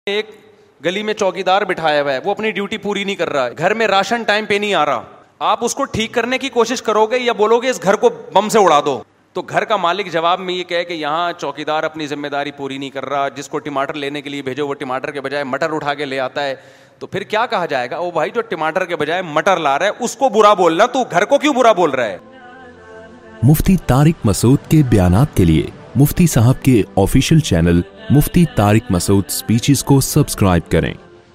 ایک گلی میں چوکیدار بٹھایا ہوا ہے, وہ اپنی ڈیوٹی پوری نہیں کر رہا ہے, گھر میں راشن ٹائم پہ نہیں آ رہا, آپ اس کو ٹھیک کرنے کی کوشش کرو گے یا بولو گے اس گھر کو بم سے اڑا دو؟ تو گھر کا مالک جواب میں یہ کہے کہ یہاں چوکیدار اپنی ذمہ داری پوری نہیں کر رہا, جس کو ٹماٹر لینے کے لیے بھیجو وہ ٹماٹر کے بجائے مٹر اٹھا کے لے آتا ہے, تو پھر کیا کہا جائے گا؟ او بھائی جو ٹماٹر کے بجائے مٹر لا رہا ہے اس کو برا بولنا, تو گھر کو کیوں برا بول رہا ہے؟ مفتی طارق مسعود کے بیانات کے لیے مفتی صاحب کے آفیشیل چینل مفتی طارق مسعود سپیچز کو سبسکرائب کریں.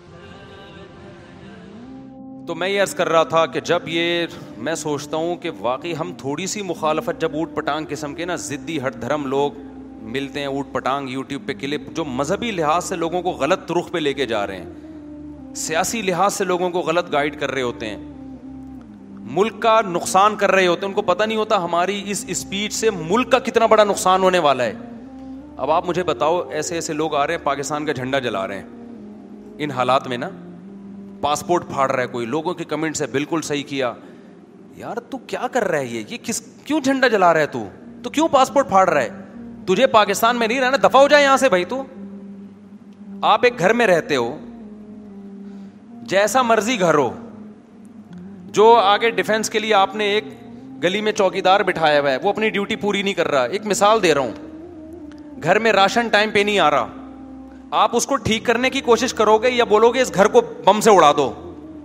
تو میں یہ عرض کر رہا تھا کہ جب یہ میں سوچتا ہوں کہ واقعی ہم تھوڑی سی مخالفت, جب اوٹ پٹانگ قسم کے نا ضدی ہٹ دھرم لوگ ملتے ہیں, اوٹ پٹانگ یوٹیوب پہ کلپ جو مذہبی لحاظ سے لوگوں کو غلط رخ پہ لے کے جا رہے ہیں, سیاسی لحاظ سے لوگوں کو غلط گائیڈ کر رہے ہوتے ہیں, ملک کا نقصان کر رہے ہوتے ہیں, ان کو پتہ نہیں ہوتا ہماری اس اسپیچ سے ملک کا کتنا بڑا نقصان ہونے والا ہے. اب آپ مجھے بتاؤ, ایسے ایسے لوگ آ رہے ہیں پاکستان کا جھنڈا جلا رہے ہیں ان حالات میں نا, پاسپورٹ پھاڑ رہا ہے کوئی, لوگوں کے کمنٹس ہے بالکل صحیح کیا. یار تو کیا کر رہا ہے یہ کیوں جھنڈا جلا رہا ہے, تو کیوں پاسپورٹ پھاڑ رہا ہے؟ تجھے پاکستان میں نہیں رہنا, دفع ہو جائے یہاں سے بھائی. تو آپ ایک گھر میں رہتے ہو, جیسا مرضی گھر ہو, جو آگے ڈیفنس کے لیے آپ نے ایک گلی میں چوکیدار بٹھایا ہوا ہے, وہ اپنی ڈیوٹی پوری نہیں کر رہا. ایک مثال دے رہا ہوں, گھر میں راشن ٹائم پہ نہیں آ رہا, آپ اس کو ٹھیک کرنے کی کوشش کرو گے یا بولو گے اس گھر کو بم سے اڑا دو؟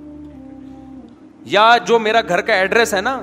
یا جو میرا گھر کا ایڈریس ہے نا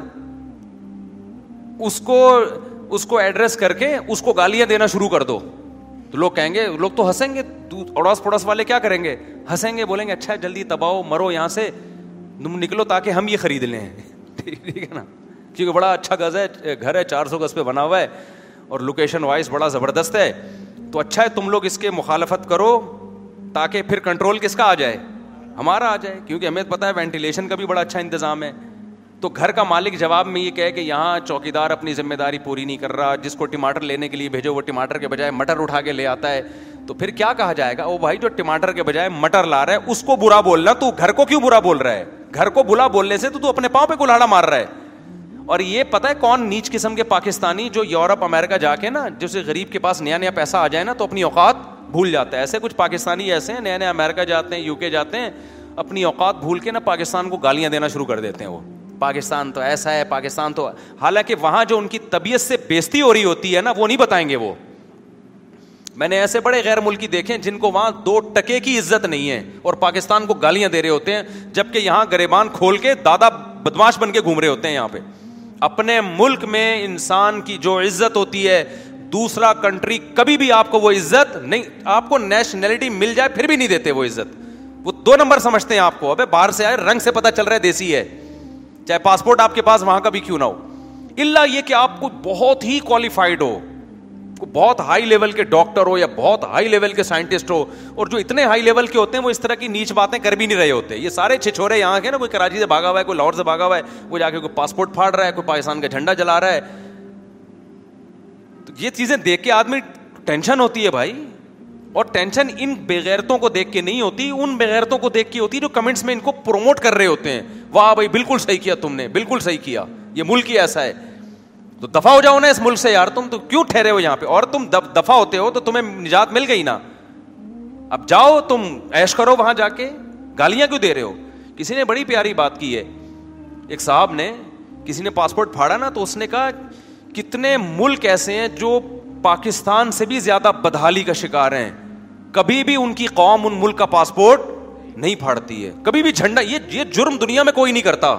اس کو ایڈریس کر کے اس کو گالیاں دینا شروع کر دو, تو لوگ کہیں گے, لوگ تو ہنسیں گے, اڑوس پڑوس والے کیا کریں گے؟ ہنسیں گے, بولیں گے اچھا جلدی تباہو مرو یہاں سے, تم نکلو تاکہ ہم یہ خرید لیں. ٹھیک ہے نا, کیونکہ بڑا اچھا گھر ہے 400 گز پہ بنا ہوا ہے اور لوکیشن وائز بڑا زبردست ہے, تو اچھا ہے تم لوگ اس کے مخالفت کرو تاکہ پھر کنٹرول کس کا آ جائے؟ ہمارا آ جائے, کیونکہ ہمیں پتہ ہے وینٹیلیشن کا بھی بڑا اچھا انتظام ہے. تو گھر کا مالک جواب میں یہ کہے کہ یہاں چوکیدار اپنی ذمہ داری پوری نہیں کر رہا, جس کو ٹماٹر لینے کے لیے بھیجو وہ ٹماٹر کے بجائے مٹر اٹھا کے لے آتا ہے, تو پھر کیا کہا جائے گا؟ او بھائی جو ٹماٹر کے بجائے مٹر لا رہا ہے اس کو برا بولنا, تو گھر کو کیوں برا بول رہا ہے؟ گھر کو بلا بولنے سے تو اپنے پاؤں پہ کلاڑا مار رہا ہے. اور یہ پتہ ہے کون نیچ قسم کے پاکستانی جو یورپ امریکہ جا کے نا, جیسے غریب کے پاس نیا پیسہ آ جائے نا تو اپنی اوقات بھول جاتا ہے. ایسے کچھ پاکستانی ایسے ہیں, نئے امریکہ جاتے ہیں, UK جاتے ہیں, اپنی اوقات بھول کے نا پاکستان کو گالیاں دینا شروع کر دیتے ہیں. وہ پاکستان تو ایسا ہے, پاکستان تو, حالانکہ وہاں جو ان کی طبیعت سے بےزتی ہو رہی ہوتی ہے نا وہ نہیں بتائیں گے. وہ میں نے ایسے بڑے غیر ملکی دیکھے جن کو وہاں 2 ٹکے کی عزت نہیں ہے اور پاکستان کو گالیاں دے رہے ہوتے ہیں, جبکہ یہاں گریبان کھول کے دادا بدماش بن کے گھوم رہے ہوتے ہیں. یہاں پہ اپنے ملک میں انسان کی جو عزت ہوتی ہے, دوسرا کنٹری کبھی بھی آپ کو وہ عزت نہیں, آپ کو نیشنلٹی مل جائے پھر بھی نہیں دیتے وہ عزت. وہ 2 نمبر سمجھتے ہیں آپ کو. ابے باہر سے آئے, رنگ سے پتہ چل رہا ہے دیسی ہے, چاہے پاسپورٹ آپ کے پاس وہاں کا بھی کیوں نہ ہو, الا یہ کہ آپ کو بہت ہی کوالیفائڈ ہو, بہت ہائی لیول کے ڈاکٹر ہو یا بہت ہائی لیول کے سائنٹسٹ ہو. اور جو اتنے ہائی لیول کے ہوتے ہیں وہ اس طرح کی نیچ باتیں کر بھی نہیں رہے ہوتے. یہ سارے چھچورے یہاں کے نا, کوئی کراچی سے بھاگا ہوا ہے, کوئی لاہور سے بھاگا ہوا ہے, وہ جا کے کوئی پاسپورٹ پھاڑ رہا ہے, کوئی پاکستان کا جھنڈا جلا رہا ہے. تو یہ چیزیں دیکھ کے آدمی ٹینشن ہوتی ہے بھائی. اور ٹینشن ان بےغیرتوں کو دیکھ کے نہیں ہوتی, ان بےغیرتوں کو دیکھ کے ہوتی جو کمنٹس میں ان کو پروموٹ کر رہے ہوتے ہیں. واہ بھائی بالکل صحیح کیا تم نے, بالکل صحیح کیا, یہ ملک ہی ایسا ہے. تو دفع ہو جاؤ نا اس ملک سے یار, تم تو کیوں ٹھہرے ہو یہاں پہ؟ اور تم دفع ہوتے ہو تو تمہیں نجات مل گئی نا, اب جاؤ تم عیش کرو وہاں جا کے, گالیاں کیوں دے رہے ہو؟ کسی نے بڑی پیاری بات کی ہے, ایک صاحب نے, کسی نے پاسپورٹ پھاڑا نا تو اس نے کہا کتنے ملک ایسے ہیں جو پاکستان سے بھی زیادہ بدحالی کا شکار ہیں, کبھی بھی ان کی قوم ان ملک کا پاسپورٹ نہیں پھاڑتی ہے, کبھی بھی جھنڈا, یہ جرم دنیا میں کوئی نہیں کرتا.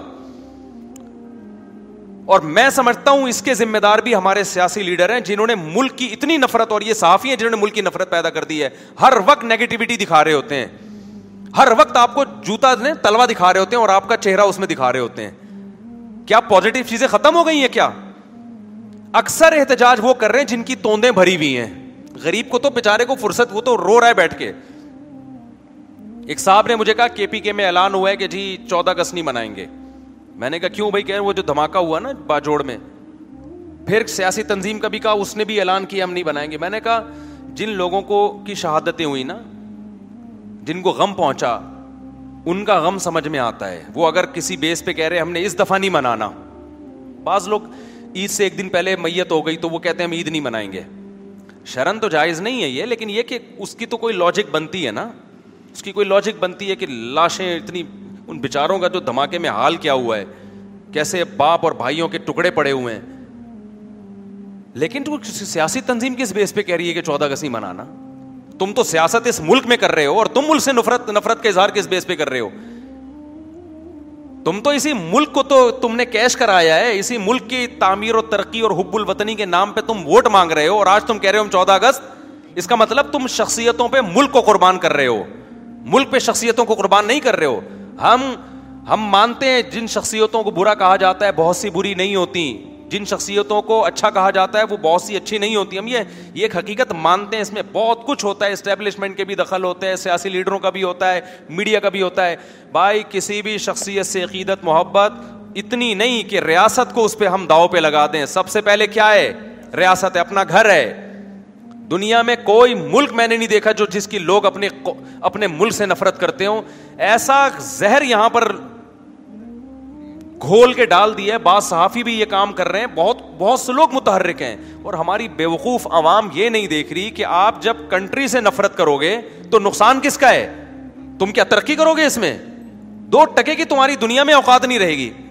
اور میں سمجھتا ہوں اس کے ذمہ دار بھی ہمارے سیاسی لیڈر ہیں جنہوں نے ملک کی اتنی نفرت, اور یہ صحافی ہیں جنہوں نے ملک کی نفرت پیدا کر دی ہے. ہر وقت نیگیٹیوٹی دکھا رہے ہوتے ہیں, ہر وقت آپ کو جوتا نے تلوا دکھا رہے ہوتے ہیں اور آپ کا چہرہ اس میں دکھا رہے ہوتے ہیں. کیا پازیٹیو چیزیں ختم ہو گئی ہیں کیا؟ اکثر احتجاج وہ کر رہے ہیں جن کی توندیں بھری ہوئی ہیں. غریب کو تو بیچارے کو فرصت, وہ تو رو رہا ہے بیٹھ کے. ایک صاحب نے مجھے کہا KPK میں اعلان ہوا ہے کہ جی 14 اگست نہیں منائیں گے. میں نے کہا کیوں بھائی؟ کہ وہ جو دھماکہ ہوا نا باجوڑ میں, پھر سیاسی تنظیم کا بھی کہا, اس نے بھی اعلان کیا ہم نہیں بنائیں گے. میں نے کہا جن لوگوں کو کی شہادتیں ہوئی نا, جن کو غم پہنچا, ان کا غم سمجھ میں آتا ہے. وہ اگر کسی بیس پہ کہہ رہے ہم نے اس دفعہ نہیں منانا, بعض لوگ عید سے 1 دن پہلے میت ہو گئی تو وہ کہتے ہیں ہم عید نہیں منائیں گے. شرن تو جائز نہیں ہے یہ, لیکن یہ کہ اس کی تو کوئی لاجک بنتی ہے نا. اس کی کوئی لاجک بنتی ہے کہ لاشیں اتنی, ان بیچاروں کا جو دھماکے میں حال کیا ہوا ہے, کیسے باپ اور بھائیوں کے ٹکڑے پڑے ہوئے ہیں. لیکن تو سیاسی تنظیم کس بیس پہ کہہ رہی ہے کہ 14 اگست نہیں منانا؟ تم تو سیاست اس ملک میں کر رہے ہو, اور تم ملک سے نفرت کا اظہار کس بیس پہ کر رہے ہو؟ تم تو اسی ملک کو تو تم نے کیش کرایا ہے, اسی ملک کی تعمیر و ترقی اور حب الوطنی کے نام پہ تم ووٹ مانگ رہے ہو, اور آج تم کہہ رہے ہو ہم 14 اگست. اس کا مطلب تم شخصیتوں پہ ملک کو قربان کر رہے ہو, ملک پہ شخصیتوں کو قربان نہیں کر رہے ہو. ہم مانتے ہیں جن شخصیتوں کو برا کہا جاتا ہے بہت سی بری نہیں ہوتی, جن شخصیتوں کو اچھا کہا جاتا ہے وہ بہت سی اچھی نہیں ہوتی. ہم یہ ایک حقیقت مانتے ہیں, اس میں بہت کچھ ہوتا ہے, اسٹیبلشمنٹ کے بھی دخل ہوتے ہیں, سیاسی لیڈروں کا بھی ہوتا ہے, میڈیا کا بھی ہوتا ہے. بھائی کسی بھی شخصیت سے عقیدت محبت اتنی نہیں کہ ریاست کو اس پہ ہم داؤ پہ لگا دیں. سب سے پہلے کیا ہے؟ ریاست ہے, اپنا گھر ہے. دنیا میں کوئی ملک میں نے نہیں دیکھا جو جس کی لوگ اپنے ملک سے نفرت کرتے ہوں. ایسا زہر یہاں پر گھول کے ڈال دیا ہے. بعض صحافی بھی یہ کام کر رہے ہیں, بہت سے لوگ متحرک ہیں, اور ہماری بیوقوف عوام یہ نہیں دیکھ رہی کہ آپ جب کنٹری سے نفرت کرو گے تو نقصان کس کا ہے؟ تم کیا ترقی کرو گے؟ اس میں 2 ٹکے کی تمہاری دنیا میں اوقات نہیں رہے گی.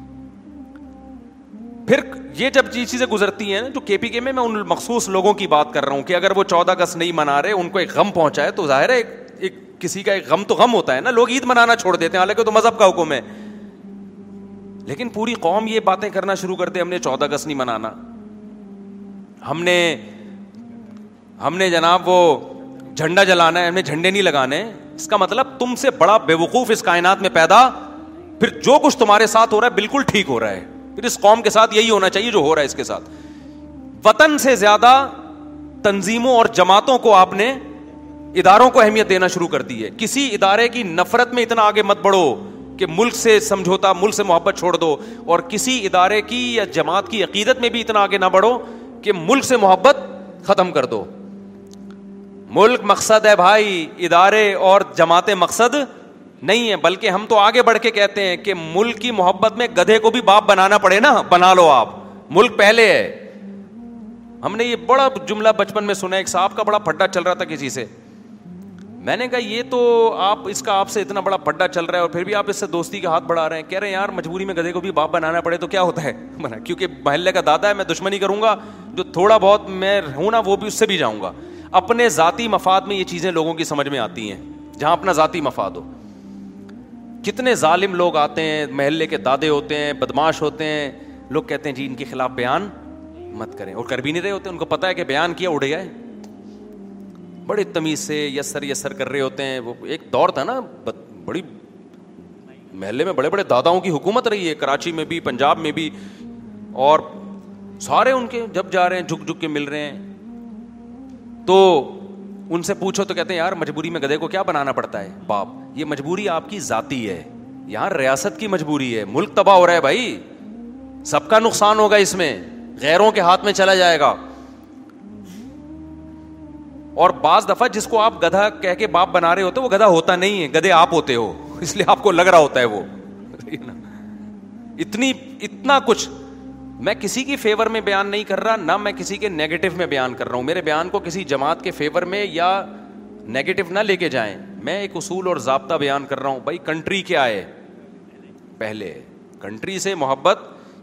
پھر یہ جب یہ چیزیں گزرتی ہیں جو کے پی کے میں ان مخصوص لوگوں کی بات کر رہا ہوں کہ اگر وہ 14 اگست نہیں منا رہے, ان کو ایک غم پہنچا ہے, تو ظاہر ہے ایک کسی کا ایک غم تو غم ہوتا ہے نا. لوگ عید منانا چھوڑ دیتے ہیں, حالانکہ تو مذہب کا حکم ہے. لیکن پوری قوم یہ باتیں کرنا شروع کرتے, ہم نے 14 اگست نہیں منانا, ہم نے جناب وہ جھنڈا جلانا ہے, ہم نے جھنڈے نہیں لگانے. اس کا مطلب تم سے بڑا بیوقوف اس کائنات میں پیدا, پھر جو کچھ تمہارے ساتھ ہو رہا ہے بالکل ٹھیک ہو رہا ہے. پھر اس قوم کے ساتھ یہی ہونا چاہیے جو ہو رہا ہے اس کے ساتھ. وطن سے زیادہ تنظیموں اور جماعتوں کو آپ نے, اداروں کو اہمیت دینا شروع کر دی ہے. کسی ادارے کی نفرت میں اتنا آگے مت بڑھو کہ ملک سے سمجھوتا, ملک سے محبت چھوڑ دو, اور کسی ادارے کی یا جماعت کی عقیدت میں بھی اتنا آگے نہ بڑھو کہ ملک سے محبت ختم کر دو. ملک مقصد ہے بھائی, ادارے اور جماعتیں مقصد نہیں ہے. بلکہ ہم تو آگے بڑھ کے کہتے ہیں کہ ملک کی محبت میں گدھے کو بھی باپ بنانا پڑے نا, بنا لو آپ, ملک پہلے ہے. ہم نے یہ بڑا جملہ بچپن میں سنا, ایک صاحب کا بڑا پھڈا چل رہا تھا کسی سے. میں نے کہا یہ تو آپ سے اتنا بڑا پھڈا چل رہا ہے اور پھر بھی آپ اس سے دوستی کا ہاتھ بڑھا رہے ہیں. کہہ رہے ہیں یار مجبوری میں گدھے کو بھی باپ بنانا پڑے تو کیا ہوتا ہے, کیونکہ محلے کا دادا ہے, میں دشمنی کروں گا, جو تھوڑا بہت میں ہوں نا وہ بھی اس سے بھی جاؤں گا. اپنے ذاتی مفاد میں یہ چیزیں لوگوں کی سمجھ میں آتی ہیں, جہاں اپنا ذاتی مفاد ہو. کتنے ظالم لوگ آتے ہیں, محلے کے دادے ہوتے ہیں, بدماش ہوتے ہیں, لوگ کہتے ہیں جی ان کے خلاف بیان مت کریں, اور کر بھی نہیں رہے ہوتے. ان کو پتا ہے کہ بیان کیا اڑ گئے, بڑے تمیز سے یسر کر رہے ہوتے ہیں. وہ ایک دور تھا نا, بڑی محلے میں بڑے بڑے داداؤں کی حکومت رہی ہے, کراچی میں بھی, پنجاب میں بھی, اور سارے ان کے جب جا رہے ہیں جھک کے مل رہے ہیں. تو ان سے پوچھو تو کہتے ہیں یار مجبوری میں گدھے کو کیا بنانا پڑتا ہے باپ. یہ مجبوری آپ کی ذاتی ہے, یہاں ریاست کی مجبوری ہے. ملک تباہ ہو رہا ہے بھائی, سب کا نقصان ہوگا اس میں, غیروں کے ہاتھ میں چلا جائے گا. اور بعض دفعہ جس کو آپ گدھا کہہ کے باپ بنا رہے ہوتے وہ گدھا ہوتا نہیں ہے, گدھے آپ ہوتے ہو, اس لیے آپ کو لگ رہا ہوتا ہے وہ. اتنا کچھ میں کسی کی فیور میں بیان نہیں کر رہا, نہ میں کسی کے نیگیٹو میں بیان کر رہا ہوں. میرے بیان کو کسی جماعت کے فیور میں یا نیگیٹو نہ لے کے جائیں. میں ایک اصول اور ضابطہ بیان کر رہا ہوں. بھائی کنٹری کیا ہے, پہلے کنٹری سے محبت,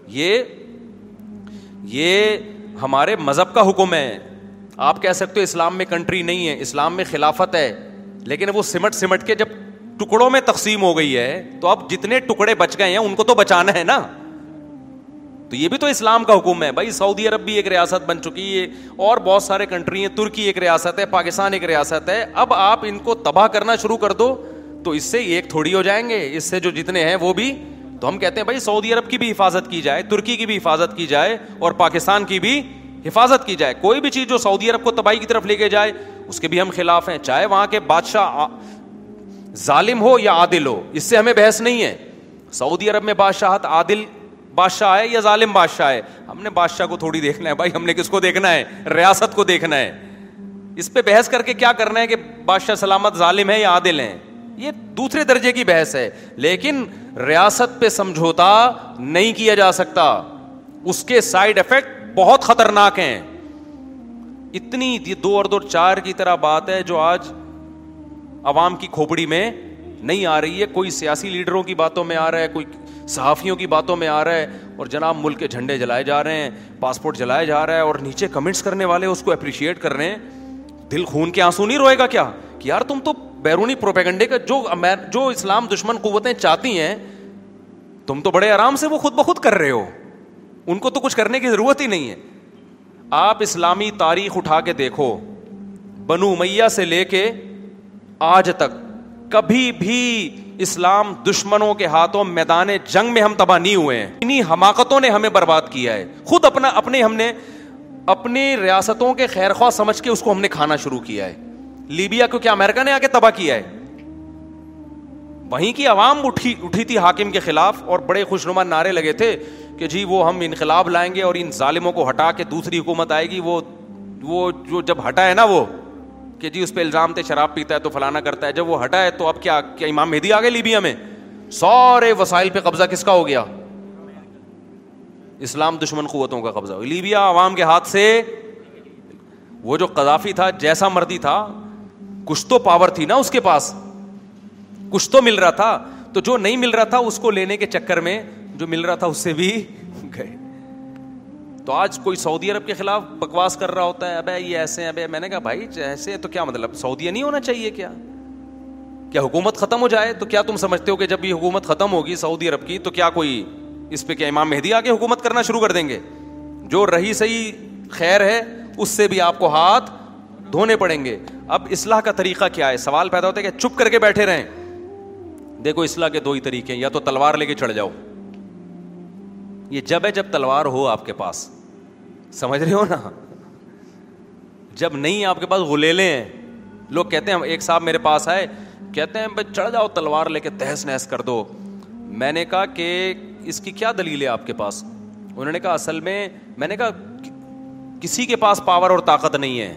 یہ ہمارے مذہب کا حکم ہے. آپ کہہ سکتے ہو اسلام میں کنٹری نہیں ہے, اسلام میں خلافت ہے, لیکن وہ سمٹ کے جب ٹکڑوں میں تقسیم ہو گئی ہے تو اب جتنے ٹکڑے بچ گئے ہیں ان کو تو بچانا ہے نا. تو یہ بھی تو اسلام کا حکم ہے بھائی. سعودی عرب بھی ایک ریاست بن چکی ہے, اور بہت سارے کنٹری ہیں, ترکی ایک ریاست ہے, پاکستان ایک ریاست ہے. اب آپ ان کو تباہ کرنا شروع کر دو تو اس سے ایک تھوڑی ہو جائیں گے, اس سے جو جتنے ہیں وہ بھی. تو ہم کہتے ہیں بھائی سعودی عرب کی بھی حفاظت کی جائے, ترکی کی بھی حفاظت کی جائے, اور پاکستان کی بھی حفاظت کی جائے. کوئی بھی چیز جو سعودی عرب کو تباہی کی طرف لے کے جائے اس کے بھی ہم خلاف ہیں, چاہے وہاں کے بادشاہ ظالم ہو یا عادل ہو, اس سے ہمیں بحث نہیں ہے. سعودی عرب میں بادشاہت عادل بادشاہ ہے یا ظالم بادشاہ ہے, ہم نے بادشاہ کو تھوڑی دیکھنا ہے بھائی, ہم نے کس کو دیکھنا ہے, ریاست کو دیکھنا ہے. اس پہ بحث کر کے کیا کرنا ہے کہ بادشاہ سلامت ظالم ہے یا عادل ہیں, یہ دوسرے درجے کی بحث ہے. لیکن ریاست پہ سمجھوتا نہیں کیا جا سکتا, اس کے سائیڈ افیکٹ بہت خطرناک ہیں. اتنی 2 اور 2 4 کی طرح بات ہے جو آج عوام کی کھوپڑی میں نہیں آ رہی ہے. کوئی سیاسی لیڈروں کی باتوں میں آ رہا ہے, کوئی صحافیوں کی باتوں میں آ رہا ہے, اور جناب ملک کے جھنڈے جلائے جا رہے ہیں, پاسپورٹ جلایا جا رہا ہے, اور نیچے کمنٹس کرنے والے اس کو اپریشیٹ کر رہے ہیں. دل خون کے آنسو نہیں روئے گا کیا کہ یار تم تو بیرونی پروپیگنڈے کا جو اسلام دشمن قوتیں چاہتی ہیں تم تو بڑے آرام سے وہ خود بخود کر رہے ہو, ان کو تو کچھ کرنے کی ضرورت ہی نہیں ہے. آپ اسلامی تاریخ اٹھا کے دیکھو, بنو امیہ سے لے کے آج تک کبھی بھی اسلام دشمنوں کے ہاتھوں میدان جنگ میں ہم تباہ نہیں ہوئے ہیں. انہی حماقتوں نے ہمیں برباد کیا ہے. خود ہم نے اپنی ریاستوں کے خیر خواہ سمجھ کے اس کو ہم نے کھانا شروع کیا ہے. لیبیا کو کیا امریکہ نے آ کے تباہ کیا ہے؟ وہیں کی عوام اٹھی تھی حاکم کے خلاف, اور بڑے خوشنما نعرے لگے تھے کہ جی وہ ہم انقلاب لائیں گے اور ان ظالموں کو ہٹا کے دوسری حکومت آئے گی. وہ جو جب ہٹا ہے نا, وہ کہ جی اس پہ الزام تھے شراب پیتا ہے تو فلانا کرتا ہے, جب وہ ہٹا ہے تو اب کیا امام مہدی آ گئے لیبیا میں؟ سارے وسائل پہ قبضہ کس کا ہو گیا؟ اسلام دشمن قوتوں کا قبضہ. لیبیا عوام کے ہاتھ سے. وہ جو قذافی تھا جیسا مردی تھا, کچھ تو پاور تھی نا اس کے پاس, کچھ تو مل رہا تھا. تو جو نہیں مل رہا تھا اس کو لینے کے چکر میں جو مل رہا تھا اس سے بھی گئے. تو آج کوئی سعودی عرب کے خلاف بکواس کر رہا ہوتا ہے, ابے یہ ایسے ہیں, ابے میں نے کہا بھائی ایسے تو کیا مطلب سعودیہ نہیں ہونا چاہیے کیا حکومت ختم ہو جائے؟ تو کیا تم سمجھتے ہو کہ جب یہ حکومت ختم ہوگی سعودی عرب کی تو کیا کوئی اس پہ کیا امام مہدی آ کے حکومت کرنا شروع کر دیں گے؟ جو رہی صحیح خیر ہے اس سے بھی آپ کو ہاتھ دھونے پڑیں گے. اب اصلاح کا طریقہ کیا ہے؟ سوال پیدا ہوتا ہے کہ چپ کر کے بیٹھے رہیں. دیکھو اصلاح کے دو ہی طریقے ہیں, یا تو تلوار لے کے چڑھ جاؤ. یہ جب ہے جب تلوار ہو آپ کے پاس, سمجھ رہے ہو نا. جب نہیں آپ کے پاس غلیلے ہیں. لوگ کہتے ہیں, ایک صاحب میرے پاس آئے کہتے ہیں بھائی چڑھ جاؤ تلوار لے کے تہس نہس کر دو. میں نے کہا کہ اس کی کیا دلیل ہے آپ کے پاس؟ انہوں نے کہا اصل میں نے کہا کسی کے پاس پاور اور طاقت نہیں ہے.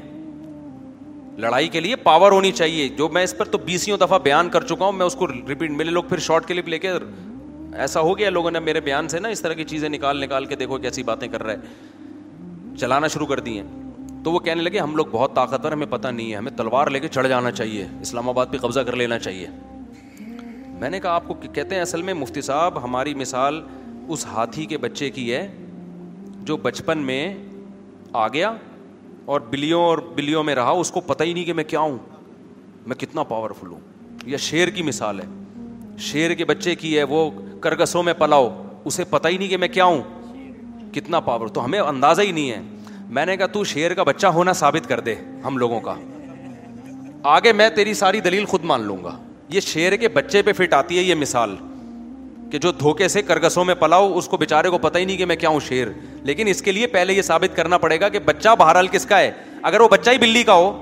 لڑائی کے لیے پاور ہونی چاہیے, جو میں اس پر تو 20 دفعہ بیان کر چکا ہوں. میں اس کو ریپیٹ, میرے لوگ پھر شارٹ کلپ لے کے, ایسا ہو گیا لوگوں نے میرے بیان سے نا اس طرح کی چیزیں نکال کے دیکھو کیسی باتیں کر رہے ہیں, چلانا شروع کر دی ہیں. تو وہ کہنے لگے ہم لوگ بہت طاقتور, ہمیں پتہ نہیں ہے, ہمیں تلوار لے کے چڑھ جانا چاہیے, اسلام آباد پہ قبضہ کر لینا چاہیے. میں نے کہا آپ کو کہتے ہیں اصل میں مفتی صاحب ہماری مثال اس ہاتھی کے بچے کی ہے جو بچپن میں آ گیا اور بلیوں میں رہا, اس کو پتہ ہی نہیں کہ میں کیا ہوں, میں کتنا پاورفل ہوں. یا شیر کی مثال ہے, شیر کے بچے کی ہے, وہ کرگسوں میں پلاؤ, اسے پتہ ہی نہیں کہ میں کیا ہوں, کتنا پاور. تو ہمیں اندازہ ہی نہیں ہے. میں نے کہا تو شیر کا بچہ ہونا ثابت کر دے ہم لوگوں کا, آگے میں تیری ساری دلیل خود مان لوں گا. یہ شیر کے بچے پہ فٹ آتی ہے یہ مثال کہ جو دھوکے سے کرگسوں میں پلاؤ, اس کو بیچارے کو پتہ ہی نہیں کہ میں کیا ہوں, شیر. لیکن اس کے لیے پہلے یہ ثابت کرنا پڑے گا کہ بچہ بہرحال کس کا ہے. اگر وہ بچہ ہی بلی کا ہو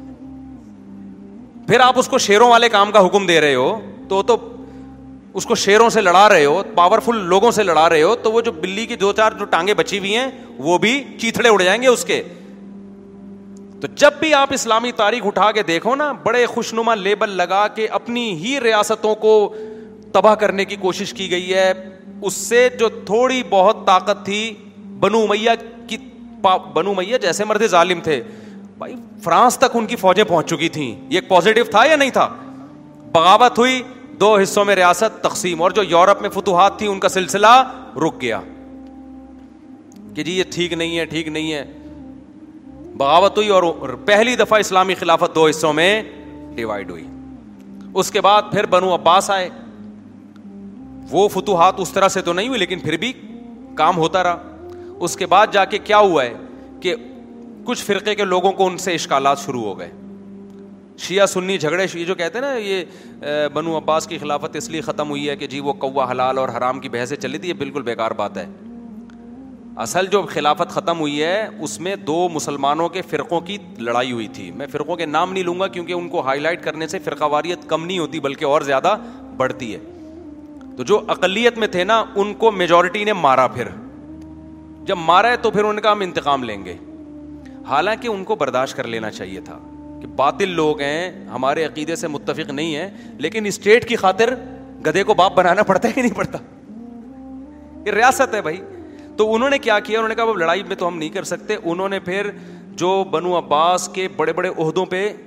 پھر آپ اس کو شیروں والے کام کا حکم دے رہے ہو, تو اس کو شیروں سے لڑا رہے ہو, پاورفل لوگوں سے لڑا رہے ہو, تو وہ جو بلی کی 2-4 جو ٹانگیں بچی ہوئی ہیں وہ بھی چیتھڑے اڑ جائیں گے اس کے. تو جب بھی آپ اسلامی تاریخ اٹھا کے دیکھو نا, بڑے خوشنما لیبل لگا کے اپنی ہی ریاستوں کو تباہ کرنے کی کوشش کی گئی ہے. اس سے جو تھوڑی بہت طاقت تھی بنو امیہ جیسے مرد ظالم تھے بھائی, فرانس تک ان کی فوجیں پہنچ چکی تھیں. یہ ایک پازیٹو تھا یا نہیں تھا؟ بغاوت ہوئی, 2 حصوں میں ریاست تقسیم, اور جو یورپ میں فتوحات تھی ان کا سلسلہ رک گیا کہ جی یہ ٹھیک نہیں ہے. بغاوت ہوئی اور پہلی دفعہ اسلامی خلافت 2 حصوں میں ڈیوائیڈ ہوئی. اس کے بعد پھر بنو عباس آئے. وہ فتوحات اس طرح سے تو نہیں ہوئی لیکن پھر بھی کام ہوتا رہا. اس کے بعد جا کے کیا ہوا ہے کہ کچھ فرقے کے لوگوں کو ان سے اشکالات شروع ہو گئے. شیعہ سنی جھگڑے, یہ جو کہتے ہیں نا یہ بنو عباس کی خلافت اس لیے ختم ہوئی ہے کہ جی وہ کوا حلال اور حرام کی بحثیں چلی تھی, یہ بالکل بیکار بات ہے. اصل جو خلافت ختم ہوئی ہے اس میں 2 مسلمانوں کے فرقوں کی لڑائی ہوئی تھی. میں فرقوں کے نام نہیں لوں گا کیونکہ ان کو ہائی لائٹ کرنے سے فرقہ واریت کم نہیں ہوتی بلکہ اور زیادہ بڑھتی ہے. تو جو اقلیت میں تھے نا ان کو میجورٹی نے مارا. پھر جب مارا ہے تو پھر ان کا ہم انتقام لیں گے. حالانکہ ان کو برداشت کر لینا چاہیے تھا کہ باطل لوگ ہیں, ہمارے عقیدے سے متفق نہیں ہیں, لیکن اسٹیٹ کی خاطر گدھے کو باپ بنانا پڑتا ہے کہ نہیں پڑتا؟ یہ ریاست ہے بھائی. تو انہوں نے کیا کیا, انہوں نے کہا وہ لڑائی میں تو ہم نہیں کر سکتے. انہوں نے پھر جو بنو عباس کے بڑے بڑے عہدوں پہ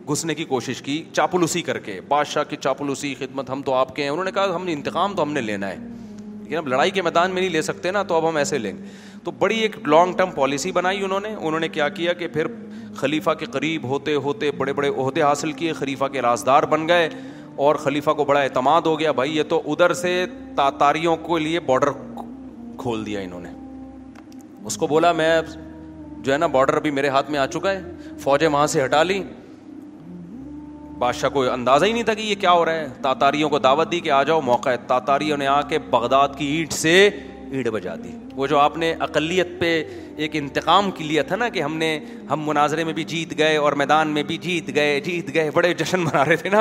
گھسنے کی کوشش کی چاپلوسی کر کے, بادشاہ کی چاپلوسی, خدمت ہم تو آپ کے ہیں. انہوں نے کہا ہم نے انتقام تو ہم نے لینا ہے, لیکن اب لڑائی کے میدان میں نہیں لے سکتے نا, تو اب ہم ایسے لیں گے. تو بڑی ایک لانگ ٹرم پالیسی بنائی انہوں نے کیا کیا کہ پھر خلیفہ کے قریب ہوتے ہوتے بڑے بڑے عہدے حاصل کیے, خلیفہ کے رازدار بن گئے, اور خلیفہ کو بڑا اعتماد ہو گیا. بھائی یہ تو ادھر سے تاتاریوں کے لیے بارڈر کھول دیا انہوں نے. اس کو بولا میں جو ہے نا بارڈر ابھی میرے ہاتھ میں آ چکا ہے, فوجیں وہاں سے ہٹا لی. بادشاہ کو اندازہ ہی نہیں تھا کہ یہ کیا ہو رہا ہے. تاتاریوں کو دعوت دی کہ آ جاؤ, موقع ہے. تاتاریوں نے آ کے بغداد کی اینٹ سے اینٹ بجا دی. وہ جو آپ نے اقلیت پہ ایک انتقام کی لیا تھا نا کہ ہم مناظرے میں بھی جیت گئے اور میدان میں بھی جیت گئے, بڑے جشن منا رہے تھے نا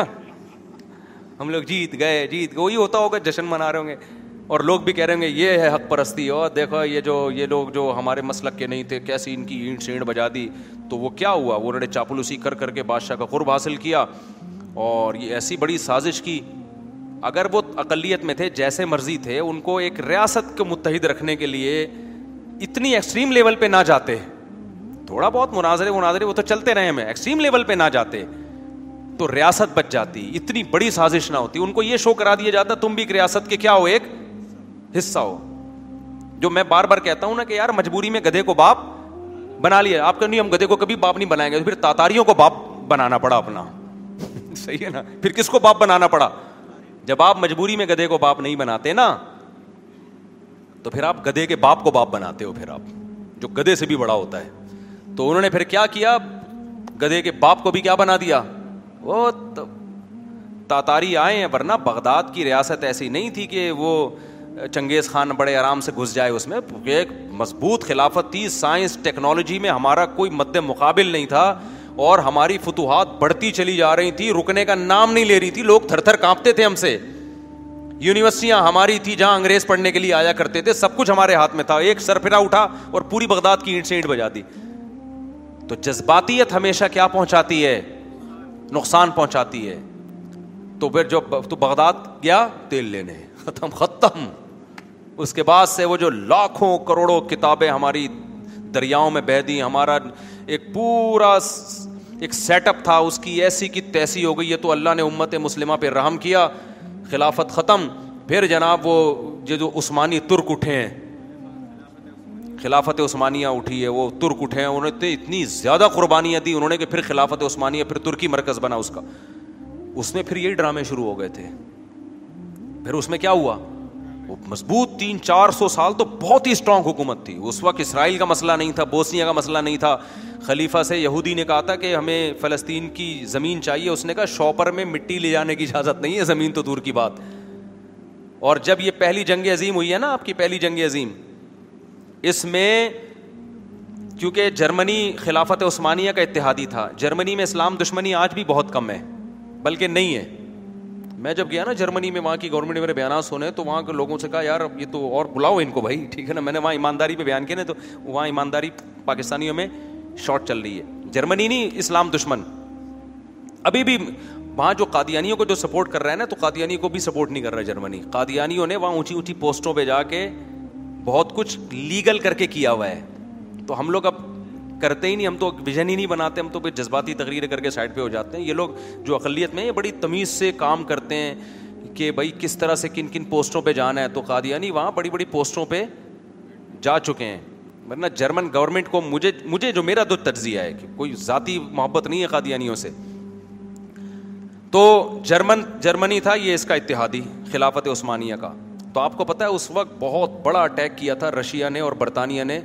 ہم لوگ, جیت گئے, وہی ہوتا ہوگا, جشن منا رہے ہوں گے. اور لوگ بھی کہہ رہے ہوں گے یہ ہے حق پرستی, اور دیکھو یہ لوگ جو ہمارے مسلک کے نہیں تھے کیسی ان کی اینٹ سے اینٹ بجا دی. تو وہ کیا ہوا, وہ انہوں نے چاپلوسی کر کے بادشاہ کا قرب حاصل کیا, اور یہ ایسی بڑی سازش کی. اگر وہ اقلیت میں تھے, جیسے مرضی تھے, ان کو ایک ریاست کو متحد رکھنے کے لیے اتنی ایکسٹریم لیول پہ نہ جاتے, تھوڑا بہت مناظرے وہ تو چلتے رہے, میں ایکسٹریم لیول پہ نہ جاتے تو ریاست بچ جاتی. اتنی بڑی سازش نہ ہوتی. ان کو یہ شو کرا دیا جاتا تم بھی ایک ریاست کے کیا ہو, ایک حصہ ہو. جو میں بار بار کہتا ہوں نا کہ یار مجبوری میں گدھے کو باپ بنا لیا. آپ کا نہیں, ہم گدھے کو کبھی باپ نہیں بنائیں گے. پھر تاتاریوں کو باپ بنانا پڑا اپنا صحیح ہے نا. پھر کس کو باپ بنانا پڑا؟ جب آپ مجبوری میں گدھے کو باپ نہیں بناتے نا, تو پھر آپ گدھے کے باپ کو باپ بناتے ہو, پھر آپ جو گدھے سے بھی بڑا ہوتا ہے. تو انہوں نے پھر کیا کیا, گدھے کے باپ کو بھی کیا بنا دیا. وہ تاتاری آئے ہیں, ورنہ بغداد کی ریاست ایسی نہیں تھی کہ وہ چنگیز خان بڑے آرام سے گھس جائے اس میں. ایک مضبوط خلافت تھی, سائنس ٹیکنالوجی میں ہمارا کوئی مد مقابل نہیں تھا, اور ہماری فتوحات بڑھتی چلی جا رہی تھی, رکنے کا نام نہیں لے رہی تھی. لوگ تھر تھر کانپتے تھے ہم سے. یونیورسٹیاں ہماری تھی جہاں انگریز پڑھنے کے لیے آیا کرتے تھے, سب کچھ ہمارے ہاتھ میں تھا. ایک سرفرا اٹھا اور پوری بغداد کی اینٹ سے اینٹ بجا دی. تو جذباتیت ہمیشہ کیا پہنچاتی ہے, نقصان پہنچاتی ہے. تو پھر جو تو بغداد گیا تیل لینے, ختم. اس کے بعد سے وہ جو لاکھوں کروڑوں کتابیں ہماری دریاؤں میں بہہ دی, ہمارا ایک پورا ایک سیٹ اپ تھا, اس کی ایسی کی تیسی ہو گئی. یہ تو اللہ نے امت مسلمہ پہ رحم کیا, خلافت ختم. پھر جناب وہ جو عثمانی ترک اٹھے ہیں, خلافت عثمانیہ اٹھی ہے, وہ ترک اٹھے ہیں, انہوں نے اتنی زیادہ قربانیاں دی انہوں نے کہ پھر خلافت عثمانیہ, پھر ترکی مرکز بنا اس کا. اس میں پھر یہی ڈرامے شروع ہو گئے تھے. پھر اس میں کیا ہوا, وہ مضبوط 300-400 سال تو بہت ہی اسٹرانگ حکومت تھی. اس وقت اسرائیل کا مسئلہ نہیں تھا, بوسنیا کا مسئلہ نہیں تھا. خلیفہ سے یہودی نے کہا تھا کہ ہمیں فلسطین کی زمین چاہیے, اس نے کہا شوپر میں مٹی لے جانے کی اجازت نہیں ہے, زمین تو دور کی بات. اور جب یہ پہلی جنگ عظیم ہوئی ہے نا, آپ کی پہلی جنگ عظیم, اس میں کیونکہ جرمنی خلافت عثمانیہ کا اتحادی تھا, جرمنی میں اسلام دشمنی آج بھی بہت کم ہے, بلکہ نہیں ہے. میں جب گیا نا جرمنی میں, وہاں کی گورنمنٹ نے میرے بیانات سنے, تو وہاں کے لوگوں سے کہا یار یہ تو اور بلاؤ ان کو بھائی, ٹھیک ہے نا. میں نے وہاں ایمانداری پہ بیان کیا نا, تو وہاں ایمانداری پاکستانیوں میں شارٹ چل رہی ہے. جرمنی نہیں, اسلام دشمن. ابھی بھی وہاں جو قادیانیوں کو جو سپورٹ کر رہا ہے نا, تو قادیانی کو بھی سپورٹ نہیں کر رہا ہے جرمنی. قادیانیوں نے وہاں اونچی اونچی پوسٹوں پہ جا کے بہت کچھ لیگل کر کے کیا ہوا ہے. تو ہم لوگ اب کرتے ہی نہیں, ہم تو ویژن ہی نہیں بناتے, ہم تو پھر جذباتی تقریر کر کے سائڈ پہ ہو جاتے ہیں. یہ لوگ جو اقلیت میں یہ بڑی تمیز سے کام کرتے ہیں کہ بھائی کس طرح سے کن کن پوسٹوں پہ جانا ہے. تو قادیانی وہاں بڑی بڑی پوسٹوں پہ جا چکے ہیں. ورنہ جرمن گورنمنٹ کو مجھے جو میرا تو تجزیہ ہے کہ کوئی ذاتی محبت نہیں ہے قادیانیوں سے. تو جرمنی تھا یہ اس کا اتحادی خلافت عثمانیہ کا. تو آپ کو پتہ ہے اس وقت بہت بڑا اٹیک کیا تھا رشیا نے اور برطانیہ نے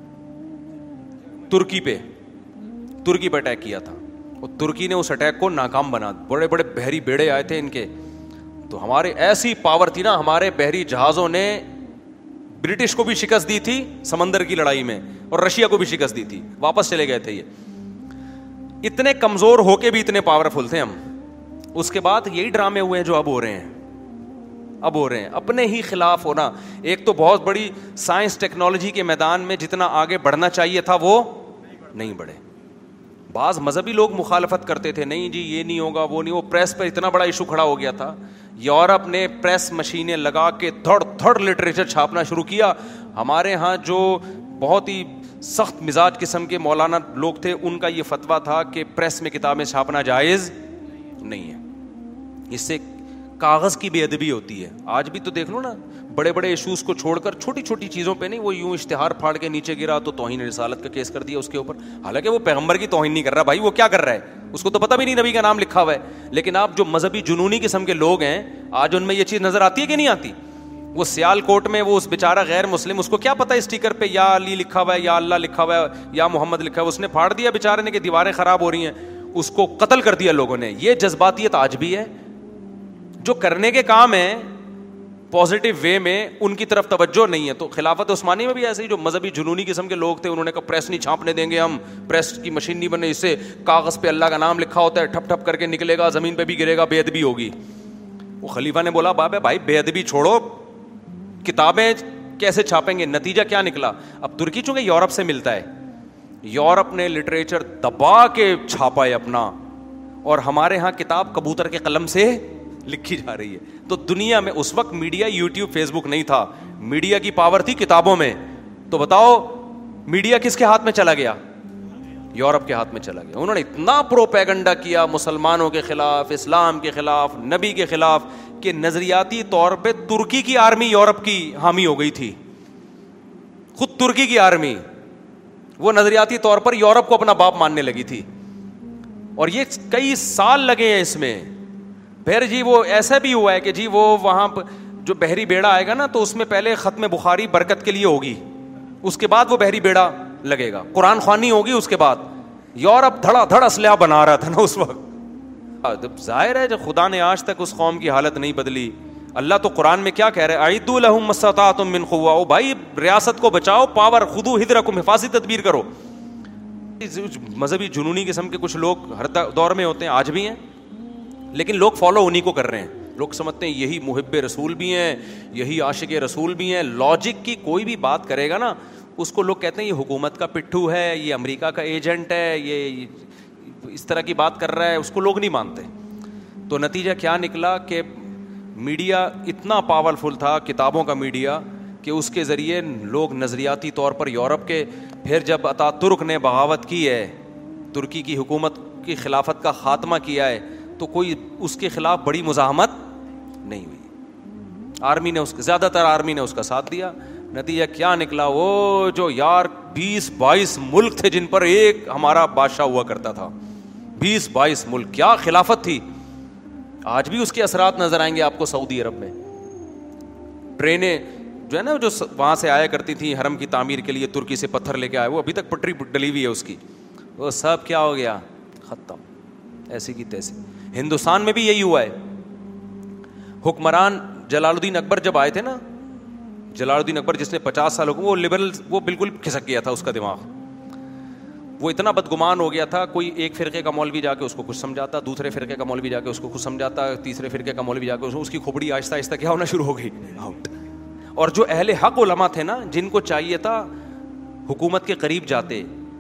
ترکی پہ اٹیک کیا تھا, اور ترکی نے اس اٹیک کو ناکام بنا. بڑے بڑے بحری بیڑے آئے تھے ان کے, تو ہمارے ایسی پاور تھی نا, ہمارے بحری جہازوں نے برٹش کو بھی شکست دی تھی سمندر کی لڑائی میں, اور رشیا کو بھی شکست دی تھی, واپس چلے گئے تھے. یہ اتنے کمزور ہو کے بھی اتنے پاورفل تھے ہم. اس کے بعد یہی ڈرامے ہوئے ہیں جو اب ہو رہے ہیں اپنے ہی خلاف ہونا. ایک تو بہت بڑی سائنس ٹیکنالوجی کے میدان میں جتنا آگے بڑھنا چاہیے تھا وہ نہیں بڑھے. بعض مذہبی لوگ مخالفت کرتے تھے, نہیں جی یہ نہیں ہوگا وہ نہیں. وہ پریس پر اتنا بڑا ایشو کھڑا ہو گیا تھا, یورپ نے پریس مشینیں لگا کے دھڑ دھڑ لٹریچر چھاپنا شروع کیا. ہمارے ہاں جو بہت ہی سخت مزاج قسم کے مولانا لوگ تھے, ان کا یہ فتویٰ تھا کہ پریس میں کتابیں چھاپنا جائز نہیں ہے, اس سے کاغذ کی بے ادبی ہوتی ہے. آج بھی تو دیکھ لو نا, بڑے بڑے ایشوز کو چھوڑ کر چھوٹی چھوٹی چیزوں پہ نہیں, وہ یوں اشتہار پھاڑ کے نیچے گرا تو توہین رسالت کا کیس کر دیا اس کے اوپر, حالانکہ وہ پیغمبر کی توہین نہیں کر رہا بھائی, وہ کیا کر رہا ہے, اس کو تو پتہ بھی نہیں نبی کا نام لکھا ہوا ہے. لیکن آپ جو مذہبی جنونی قسم کے لوگ ہیں, آج ان میں یہ چیز نظر آتی ہے کہ نہیں آتی؟ وہ سیال کوٹ میں وہ اس بیچارہ غیر مسلم, اس کو کیا پتا اسٹیکر پہ یا علی لکھا ہوا ہے, یا اللہ لکھا ہوا ہے, یا محمد لکھا ہوا ہے, اس نے پھاڑ دیا بیچارے نے کہ دیواریں خراب ہو رہی ہیں, اس کو قتل کر دیا لوگوں نے. یہ جذباتیت آج بھی ہے. جو کرنے کے کام ہیں پازیٹیو وے میں, ان کی طرف توجہ نہیں ہے. تو خلافت عثمانی میں بھی ایسے ہی جو مذہبی جنونی قسم کے لوگ تھے, انہوں نے کہا پریس نہیں چھاپنے دیں گے ہم, پریس کی مشین نہیں بنے, اس سے کاغذ پہ اللہ کا نام لکھا ہوتا ہے, ٹھپ ٹھپ کر کے نکلے گا, زمین پہ بھی گرے گا, بے ادبی ہوگی. وہ خلیفہ نے بولا بابا بھائی بے ادبی چھوڑو, کتابیں کیسے چھاپیں گے؟ نتیجہ کیا نکلا؟ اب ترکی چونکہ یورپ سے ملتا ہے, یورپ نے لٹریچر دبا کے چھاپا ہے اپنا, اور ہمارے ہاں کتاب کبوتر کے قلم سے لکھی جا رہی ہے. تو دنیا میں اس وقت میڈیا, یوٹیوب فیس بک نہیں تھا, میڈیا کی پاور تھی کتابوں میں. تو بتاؤ میڈیا کس کے ہاتھ میں چلا گیا؟ یورپ کے ہاتھ میں چلا گیا. انہوں نے اتنا پروپیگنڈا کیا مسلمانوں کے خلاف, اسلام کے خلاف, نبی کے خلاف, کہ نظریاتی طور پہ ترکی کی آرمی یورپ کی حامی ہو گئی تھی. خود ترکی کی آرمی وہ نظریاتی طور پر یورپ کو اپنا باپ ماننے لگی تھی. اور یہ کئی سال لگے ہیں اس میں. پھر جی وہ ایسا بھی ہوا ہے کہ جی وہ وہاں جو بحری بیڑا آئے گا نا, تو اس میں پہلے ختم بخاری برکت کے لیے ہوگی, اس کے بعد وہ بحری بیڑا لگے گا, قرآن خوانی ہوگی اس کے بعد. یورپ دھڑا دھڑ اسلحہ بنا رہا تھا نا اس وقت. ظاہر ہے جب خدا نے آج تک اس قوم کی حالت نہیں بدلی. اللہ تو قرآن میں کیا کہہ رہے ہیں, اعدوا لهم ما استطعتم من قوة. او بھائی ریاست کو بچاؤ, پاور, خذوا حذرکم, حفاظتی تدبیر کرو. مذہبی جنونی قسم کے کچھ لوگ ہر دور میں ہوتے ہیں, آج بھی ہیں, لیکن لوگ فالو انہی کو کر رہے ہیں. لوگ سمجھتے ہیں یہی محب رسول بھی ہیں, یہی عاشق رسول بھی ہیں. لاجک کی کوئی بھی بات کرے گا نا, اس کو لوگ کہتے ہیں یہ حکومت کا پٹھو ہے, یہ امریکہ کا ایجنٹ ہے, یہ اس طرح کی بات کر رہا ہے, اس کو لوگ نہیں مانتے. تو نتیجہ کیا نکلا کہ میڈیا اتنا پاورفل تھا, کتابوں کا میڈیا, کہ اس کے ذریعے لوگ نظریاتی طور پر یورپ کے. پھر جب اتا ترک نے بغاوت کی ہے, ترکی کی حکومت کی خلافت کا خاتمہ کیا ہے, تو کوئی اس کے خلاف بڑی مزاحمت نہیں ہوئی. آرمی نے زیادہ تر آرمی نے اس کا ساتھ دیا. نتیجہ کیا نکلا, وہ جو یار 20-22 ملک تھے جن پر ایک ہمارا بادشاہ ہوا کرتا تھا, 20-22 ملک, کیا خلافت تھی. آج بھی اس کے اثرات نظر آئیں گے آپ کو سعودی عرب میں. ٹرینیں جو ہے نا, جو وہاں سے آیا کرتی تھی حرم کی تعمیر کے لیے, ترکی سے پتھر لے کے آئے, وہ ابھی تک پٹری ڈلی ہوئی ہے اس کی. وہ سب کیا ہو گیا, ختم, ایسی کی تیسی. ہندوستان میں بھی یہی ہوا ہے. حکمران جلال الدین اکبر جب آئے تھے نا, جلال الدین اکبر جس نے 50 سال ہو, وہ لبرل, وہ بالکل کھسک گیا تھا اس کا دماغ. وہ اتنا بدگمان ہو گیا تھا, کوئی ایک فرقے کا مولوی جا کے اس کو کچھ سمجھاتا, دوسرے فرقے کا مولوی جا کے اس کو کچھ سمجھاتا, تیسرے فرقے کا مولوی جا کے اس کی کھوپڑی آہستہ آہستہ کیا ہونا شروع ہو گئی, آؤٹ. اور جو اہل حق علماء تھے نا, جن کو چاہیے تھا حکومت کے قریب جاتے,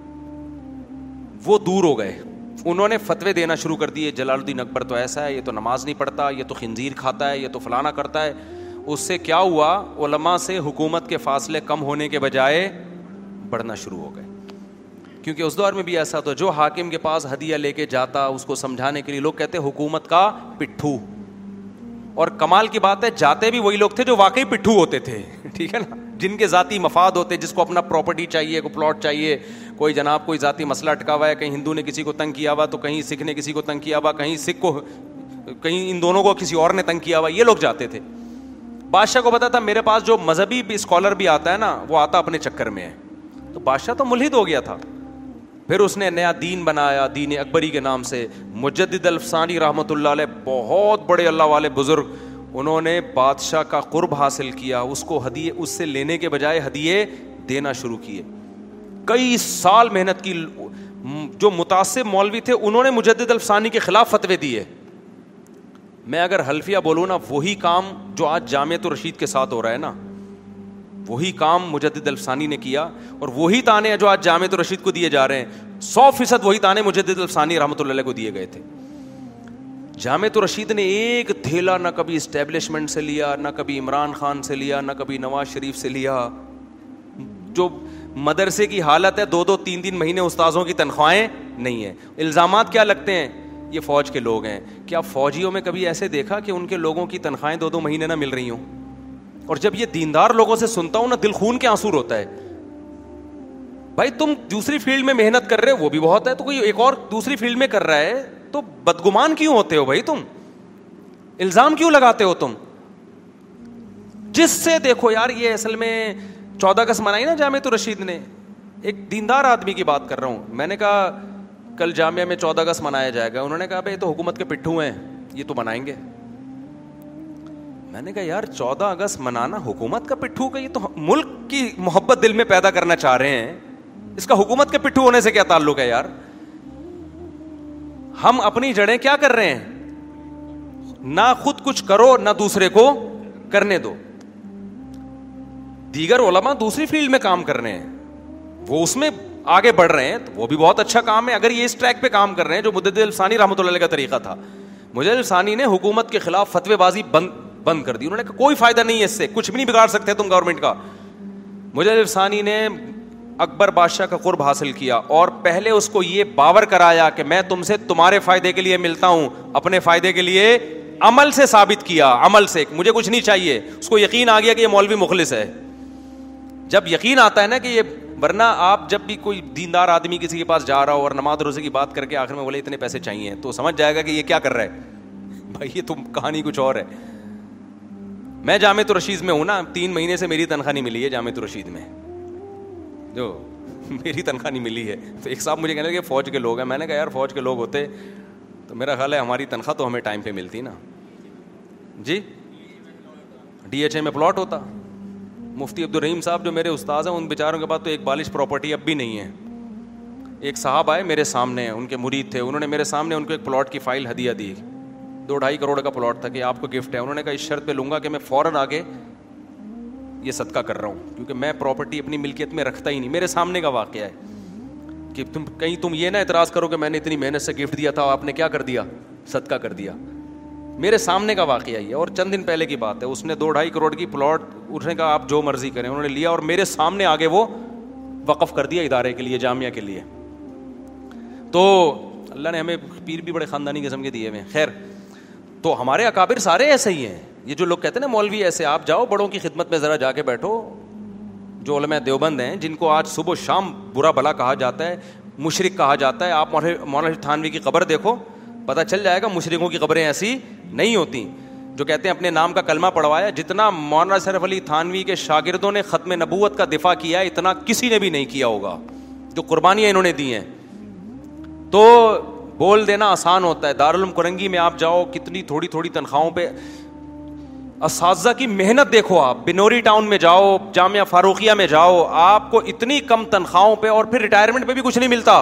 وہ دور ہو گئے. انہوں نے فتوے دینا شروع کر دیے, جلال الدین اکبر تو ایسا ہے, یہ تو نماز نہیں پڑھتا, یہ تو خنزیر کھاتا ہے, یہ تو فلانا کرتا ہے. اس سے کیا ہوا, علماء سے حکومت کے فاصلے کم ہونے کے بجائے بڑھنا شروع ہو گئے. کیونکہ اس دور میں بھی ایسا تو جو حاکم کے پاس ہدیہ لے کے جاتا اس کو سمجھانے کے لیے, لوگ کہتے حکومت کا پٹھو. اور کمال کی بات ہے, جاتے بھی وہی لوگ تھے جو واقعی پٹھو ہوتے تھے, ٹھیک ہے نا, جن کے ذاتی مفاد ہوتے, جس کو اپنا پراپرٹی چاہیے, کو پلاٹ چاہیے, کوئی جناب کوئی ذاتی مسئلہ اٹکا ہوا ہے, کہیں ہندو نے کسی کو تنگ کیا ہوا, تو کہیں سکھ نے کسی کو تنگ کیا ہوا, کہیں سکھ کو, کہیں ان دونوں کو کسی اور نے تنگ کیا ہوا, یہ لوگ جاتے تھے. بادشاہ کو پتا تھا میرے پاس جو مذہبی اسکالر بھی آتا ہے نا, وہ آتا اپنے چکر میں ہے. تو بادشاہ تو ملحد ہو گیا تھا. پھر اس نے نیا دین بنایا, دین اکبری کے نام سے. مجدد الفسانی رحمۃ اللہ علیہ, بہت بڑے اللہ والے بزرگ, انہوں نے بادشاہ کا قرب حاصل کیا, اس کو ہدیے, اس سے لینے کے بجائے ہدیے دینا شروع کیے. کئی سال محنت کی. جو متعصب مولوی تھے انہوں نے مجدد الفسانی کے خلاف فتوے دیے. میں اگر حلفیہ بولوں نا, وہی کام جو آج جامعۃ الرشید کے ساتھ ہو رہا ہے نا, وہی کام مجدد الفسانی نے کیا, اور وہی تانے جو آج جامعۃ الرشید کو دیے جا رہے ہیں, 100% وہی تانے مجدد الفسانی رحمۃ اللہ علیہ کو دیے گئے تھے. جامعۃ الرشید نے ایک دھیلا نہ کبھی اسٹیبلشمنٹ سے لیا, نہ کبھی عمران خان سے لیا, نہ کبھی نواز شریف سے لیا. جو مدرسے کی حالت ہے 2-2 3-3 مہینے استاذوں کی تنخواہیں نہیں ہیں. الزامات کیا لگتے ہیں؟ یہ فوج کے لوگ ہیں. کیا فوجیوں میں کبھی ایسے دیکھا کہ ان کے لوگوں کی تنخواہیں 2-2 مہینے نہ مل رہی ہوں؟ اور جب یہ دیندار لوگوں سے سنتا ہوں نا, دل خون کے آنسو ہوتا ہے. بھائی تم دوسری فیلڈ میں محنت کر رہے ہو وہ بھی بہت ہے, تو کوئی ایک اور دوسری فیلڈ میں کر رہا ہے تو بدگمان کیوں ہوتے ہو بھائی؟ تم الزام کیوں لگاتے ہو تم؟ جس سے دیکھو یار, یہ اصل میں 14 اگست منائی نا جامعۃ الرشید نے, ایک دیندار آدمی کی بات کر رہا ہوں. میں نے کہا کل جامعہ میں 14 اگست منایا جائے گا. انہوں نے کہا بھائی تو حکومت کے پٹھو ہیں, یہ تو منائیں گے. میں نے کہا یار 14 اگست منانا حکومت کا پٹھو کا؟ یہ تو ملک کی محبت دل میں پیدا کرنا چاہ رہے ہیں, اس کا حکومت کے پٹھو ہونے سے کیا تعلق ہے یار؟ ہم اپنی جڑیں کیا کر رہے ہیں؟ نہ خود کچھ کرو نہ دوسرے کو کرنے دو. دیگر علماء دوسری فیلڈ میں کام کر رہے ہیں, وہ اس میں آگے بڑھ رہے ہیں, تو وہ بھی بہت اچھا کام ہے. اگر یہ اس ٹریک پہ کام کر رہے ہیں جو مجدد الفسانی رحمۃ اللہ علیہ کا طریقہ تھا, مجدد الفسانی نے حکومت کے خلاف فتوی بازی بند کر دی. انہوں نے کہا کوئی فائدہ نہیں ہے اس سے, کچھ بھی نہیں بگاڑ سکتے تم گورنمنٹ کا. مجدد الفسانی نے اکبر بادشاہ کا قرب حاصل کیا اور پہلے اس کو یہ باور کرایا کہ میں تم سے تمہارے فائدے کے لیے ملتا ہوں, اپنے فائدے کے لیے عمل سے ثابت کیا, عمل سے, مجھے کچھ نہیں چاہیے. اس کو یقین آ گیا کہ یہ مولوی مخلص ہے. جب یقین آتا ہے نا کہ یہ, ورنہ آپ جب بھی کوئی دیندار آدمی کسی کے پاس جا رہا ہو اور نماز روزے کی بات کر کے آخر میں بولے اتنے پیسے چاہیے, تو سمجھ جائے گا کہ یہ کیا کر رہا ہے بھائی, یہ تم کہانی کچھ اور ہے. میں جامعۃ الرشید میں ہوں نا, 3 مہینے سے میری تنخواہ نہیں ملی ہے جامعۃ الرشید میں, جو میری تنخواہ نہیں ملی ہے. تو ایک صاحب مجھے کہنے لگے فوج کے لوگ ہیں. میں نے کہا یار فوج کے لوگ ہوتے تو میرا خیال ہے ہماری تنخواہ تو ہمیں ٹائم پہ ملتی نا. جی DHA میں پلاٹ ہوتا. مفتی عبدالرحیم صاحب جو میرے استاذ ہیں, ان بیچاروں کے پاس تو ایک بالش پراپرٹی اب بھی نہیں ہے. ایک صاحب آئے میرے سامنے, ان کے مرید تھے, انہوں نے میرے سامنے ان کو ایک پلاٹ کی فائل ہدیہ دی. 2-2.5 کروڑ کا پلاٹ تھا کہ آپ کو گفٹ ہے. انہوں نے کہا اس شرط پہ لوں گا کہ میں فوراً آگے یہ صدقہ کر رہا ہوں, کیونکہ میں پراپرٹی اپنی ملکیت میں رکھتا ہی نہیں. میرے سامنے کا واقعہ ہے کہ تم یہ نہ اعتراض کرو کہ میں نے اتنی محنت سے گفٹ دیا تھا, آپ نے کیا کر دیا, صدقہ کر دیا. میرے سامنے کا واقعہ ہی ہے. اور چند دن پہلے کی بات ہے, اس نے 2-2.5 کروڑ کی پلاٹ, اس نے کہا آپ جو مرضی کریں, انہوں نے لیا اور میرے سامنے آگے وہ وقف کر دیا ادارے کے لیے, جامعہ کے لیے. تو اللہ نے ہمیں پیر بھی بڑے خاندانی قسم کے دیے ہوئے. خیر, تو ہمارے اکابر سارے ایسے ہی ہیں. یہ جو لوگ کہتے ہیں نا مولوی ایسے, آپ جاؤ بڑوں کی خدمت میں ذرا جا کے بیٹھو. جو علماء دیوبند ہیں جن کو آج صبح و شام برا بھلا کہا جاتا ہے, مشرک کہا جاتا ہے, آپ مولانا تھانوی کی قبر دیکھو, پتہ چل جائے گا مشرکوں کی قبریں ایسی نہیں ہوتی. جو کہتے ہیں اپنے نام کا کلمہ پڑھوایا, جتنا مولانا اشرف علی تھانوی کے شاگردوں نے ختم نبوت کا دفاع کیا ہے, اتنا کسی نے بھی نہیں کیا ہوگا. جو قربانیاں انہوں نے دی ہیں, تو بول دینا آسان ہوتا ہے. دارالعلوم کرنگی میں آپ جاؤ, کتنی تھوڑی تھوڑی تنخواہوں پہ اساتذہ کی محنت دیکھو. آپ بنوری ٹاؤن میں جاؤ, جامعہ فاروقیہ میں جاؤ, آپ کو اتنی کم تنخواہوں پہ, اور پھر ریٹائرمنٹ پہ بھی کچھ نہیں ملتا.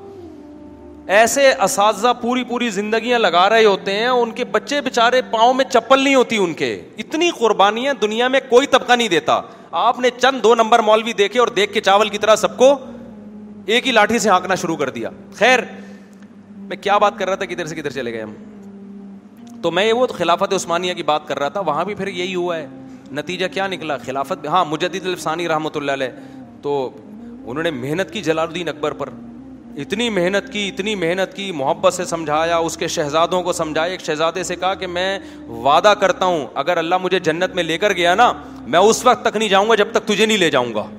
ایسے اساتذہ پوری زندگیاں لگا رہے ہوتے ہیں, ان کے بچے بےچارے پاؤں میں چپل نہیں ہوتی ان کے. اتنی قربانیاں دنیا میں کوئی طبقہ نہیں دیتا. آپ نے چند 2 نمبر مولوی دیکھے اور دیکھ کے چاول کی طرح سب کو ایک ہی لاٹھی سے ہانکنا شروع کر دیا. خیر, میں کیا بات کر رہا تھا, کدھر سے کدھر چلے گئے ہم. تو میں وہ خلافت عثمانیہ کی بات کر رہا تھا. وہاں بھی پھر یہی ہوا ہے. نتیجہ کیا نکلا؟ خلافت, ہاں, مجدد الفسانی رحمۃ اللہ علیہ, تو انہوں نے محنت کی جلال الدین اکبر پر, اتنی محنت کی, محبت سے سمجھایا, اس کے شہزادوں کو سمجھایا. ایک شہزادے سے کہا کہ میں وعدہ کرتا ہوں اگر اللہ مجھے جنت میں لے کر گیا نا, میں اس وقت تک نہیں جاؤں گا جب تک تجھے نہیں لے جاؤں گا.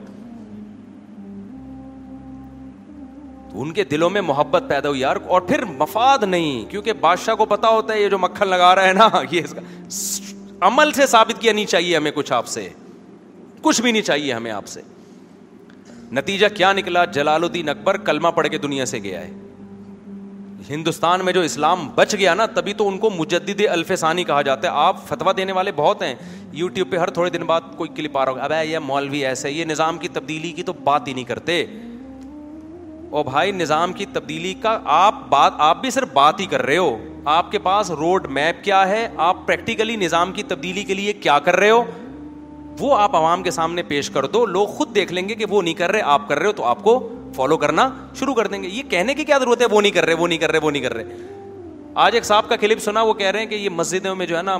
ان کے دلوں میں محبت پیدا ہوئی یار. اور پھر مفاد نہیں, کیونکہ بادشاہ کو پتا ہوتا ہے یہ جو مکھن لگا رہا ہے نا, یہ اس کا عمل سے ثابت کیا نہیں چاہیے ہمیں, کچھ آپ سے کچھ بھی نہیں چاہیے ہمیں آپ سے. نتیجہ کیا نکلا؟ جلال الدین اکبر کلمہ پڑھ کے دنیا سے گیا ہے. ہندوستان میں جو اسلام بچ گیا نا, تبھی تو ان کو مجدد الفسانی کہا جاتا ہے. آپ فتویٰ دینے والے بہت ہیں, یوٹیوب پہ ہر تھوڑے دن بعد کوئی کلپ آ رہا ہوگا, اب یہ مولوی ایسے, یہ نظام کی تبدیلی کی تو بات ہی نہیں کرتے. اور بھائی نظام کی تبدیلی کا آپ بھی صرف بات ہی کر رہے ہو. آپ کے پاس روڈ میپ کیا ہے, آپ پریکٹیکلی نظام کی تبدیلی کے لیے کیا کر رہے ہو, وہ آپ عوام کے سامنے پیش کر دو. لوگ خود دیکھ لیں گے کہ وہ نہیں کر رہے, آپ کر رہے ہو, تو آپ کو فالو کرنا شروع کر دیں گے. یہ کہنے کی کیا ضرورت ہے وہ نہیں کر رہے. آج ایک صاحب کا کلپ سنا, وہ کہہ رہے ہیں کہ یہ مسجدوں میں جو ہے نا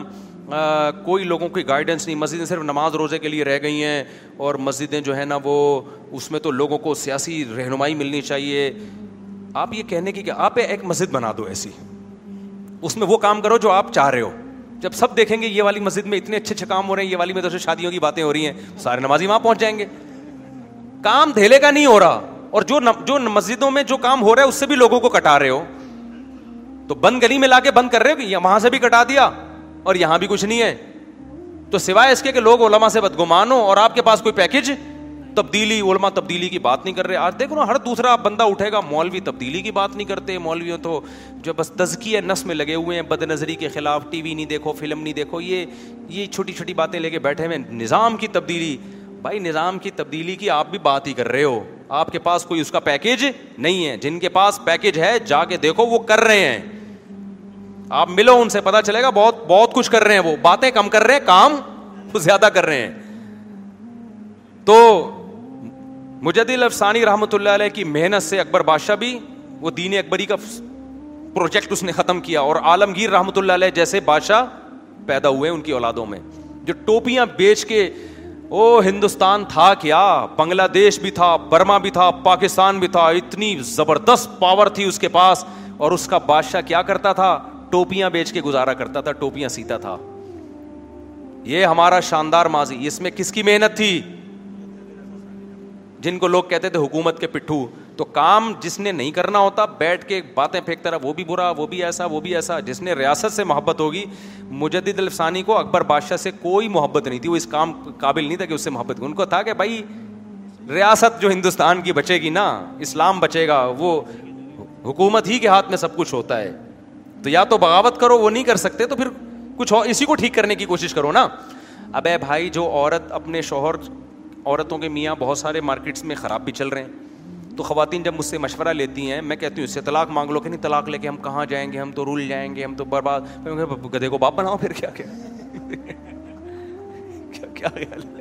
کوئی لوگوں کی گائیڈنس نہیں, مسجدیں صرف نماز روزے کے لیے رہ گئی ہیں, اور مسجدیں جو ہے نا وہ اس میں تو لوگوں کو سیاسی رہنمائی ملنی چاہیے. آپ یہ کہنے کی کہ آپ ایک مسجد بنا دو ایسی, اس میں وہ کام کرو جو آپ چاہ رہے ہو. جب سب دیکھیں گے یہ والی مسجد میں اتنے اچھے اچھے کام ہو رہے ہیں, یہ والی میں تو شادیوں کی باتیں ہو رہی ہیں, سارے نمازی وہاں پہنچ جائیں گے. کام دھیلے کا نہیں ہو رہا, اور جو مسجدوں میں جو کام ہو رہا ہے اس سے بھی لوگوں کو کٹا رہے ہو. تو بند گلی میں لا کے بند کر رہے ہو کہ وہاں سے بھی کٹا دیا اور یہاں بھی کچھ نہیں ہے. تو سوائے اس کے کہ لوگ علماء سے بدگمان ہو اور آپ کے پاس کوئی پیکج تبدیلی, علماء تبدیلی کی بات نہیں کر رہے. آج دیکھو نا, ہر دوسرا بندہ اٹھے گا مولوی تبدیلی کی بات نہیں کرتے. مولویوں تو جو بس تزکیہ نفس میں لگے ہوئے ہیں, بد نظری کے خلاف, ٹی وی نہیں دیکھو, فلم نہیں دیکھو, یہ چھوٹی چھوٹی باتیں لے کے بیٹھے ہوئے. نظام کی تبدیلی, بھائی نظام کی تبدیلی کی آپ بھی بات ہی کر رہے ہو, آپ کے پاس کوئی اس کا پیکج نہیں ہے. جن کے پاس پیکج ہے جا کے دیکھو وہ کر رہے ہیں, آپ ملو ان سے, پتا چلے گا بہت بہت کچھ کر رہے ہیں. وہ باتیں کم کر رہے ہیں, کام وہ زیادہ کر رہے ہیں. تو مجدد الافسانی رحمۃ اللہ علیہ کی محنت سے اکبر بادشاہ بھی وہ دین اکبری کا پروجیکٹ اس نے ختم کیا, اور عالمگیر رحمۃ اللہ علیہ جیسے بادشاہ پیدا ہوئے ان کی اولادوں میں, جو ٹوپیاں بیچ کے, او ہندوستان تھا کیا, بنگلہ دیش بھی تھا, برما بھی تھا, پاکستان بھی تھا, اتنی زبردست پاور تھی اس کے پاس, اور اس کا بادشاہ کیا کرتا تھا, ٹوپیاں بیچ کے گزارا کرتا تھا, ٹوپیاں سیتا تھا. یہ ہمارا شاندار ماضی, اس میں کس کی محنت تھی؟ جن کو لوگ کہتے تھے حکومت کے پٹھو. تو کام جس نے نہیں کرنا ہوتا بیٹھ کے باتیں پھینکتا رہا, وہ بھی برا, وہ بھی ایسا, وہ بھی ایسا. جس نے ریاست سے محبت ہوگی, مجدد الافسانی کو اکبر بادشاہ سے کوئی محبت نہیں تھی, وہ اس کام قابل نہیں تھا کہ اس سے محبت کی. ان کو تھا کہ بھائی ریاست جو ہندوستان کی بچے گی نا, اسلام بچے گا, وہ حکومت ہی کے ہاتھ میں سب کچھ ہوتا ہے. تو یا تو بغاوت کرو, وہ نہیں کر سکتے تو پھر کچھ اور اسی کو ٹھیک کرنے کی کوشش کرو نا. ابے بھائی جو عورت اپنے شوہر, عورتوں کے میاں بہت سارے مارکیٹس میں خراب بھی چل رہے ہیں, تو خواتین جب مجھ سے مشورہ لیتی ہیں, میں کہتی ہوں اس سے طلاق مانگ لو. کہ نہیں طلاق لے کے ہم کہاں جائیں گے, ہم تو رول جائیں گے, ہم تو برباد. گدھے کو باپ بناؤ پھر, کیا کیا خیال ہے؟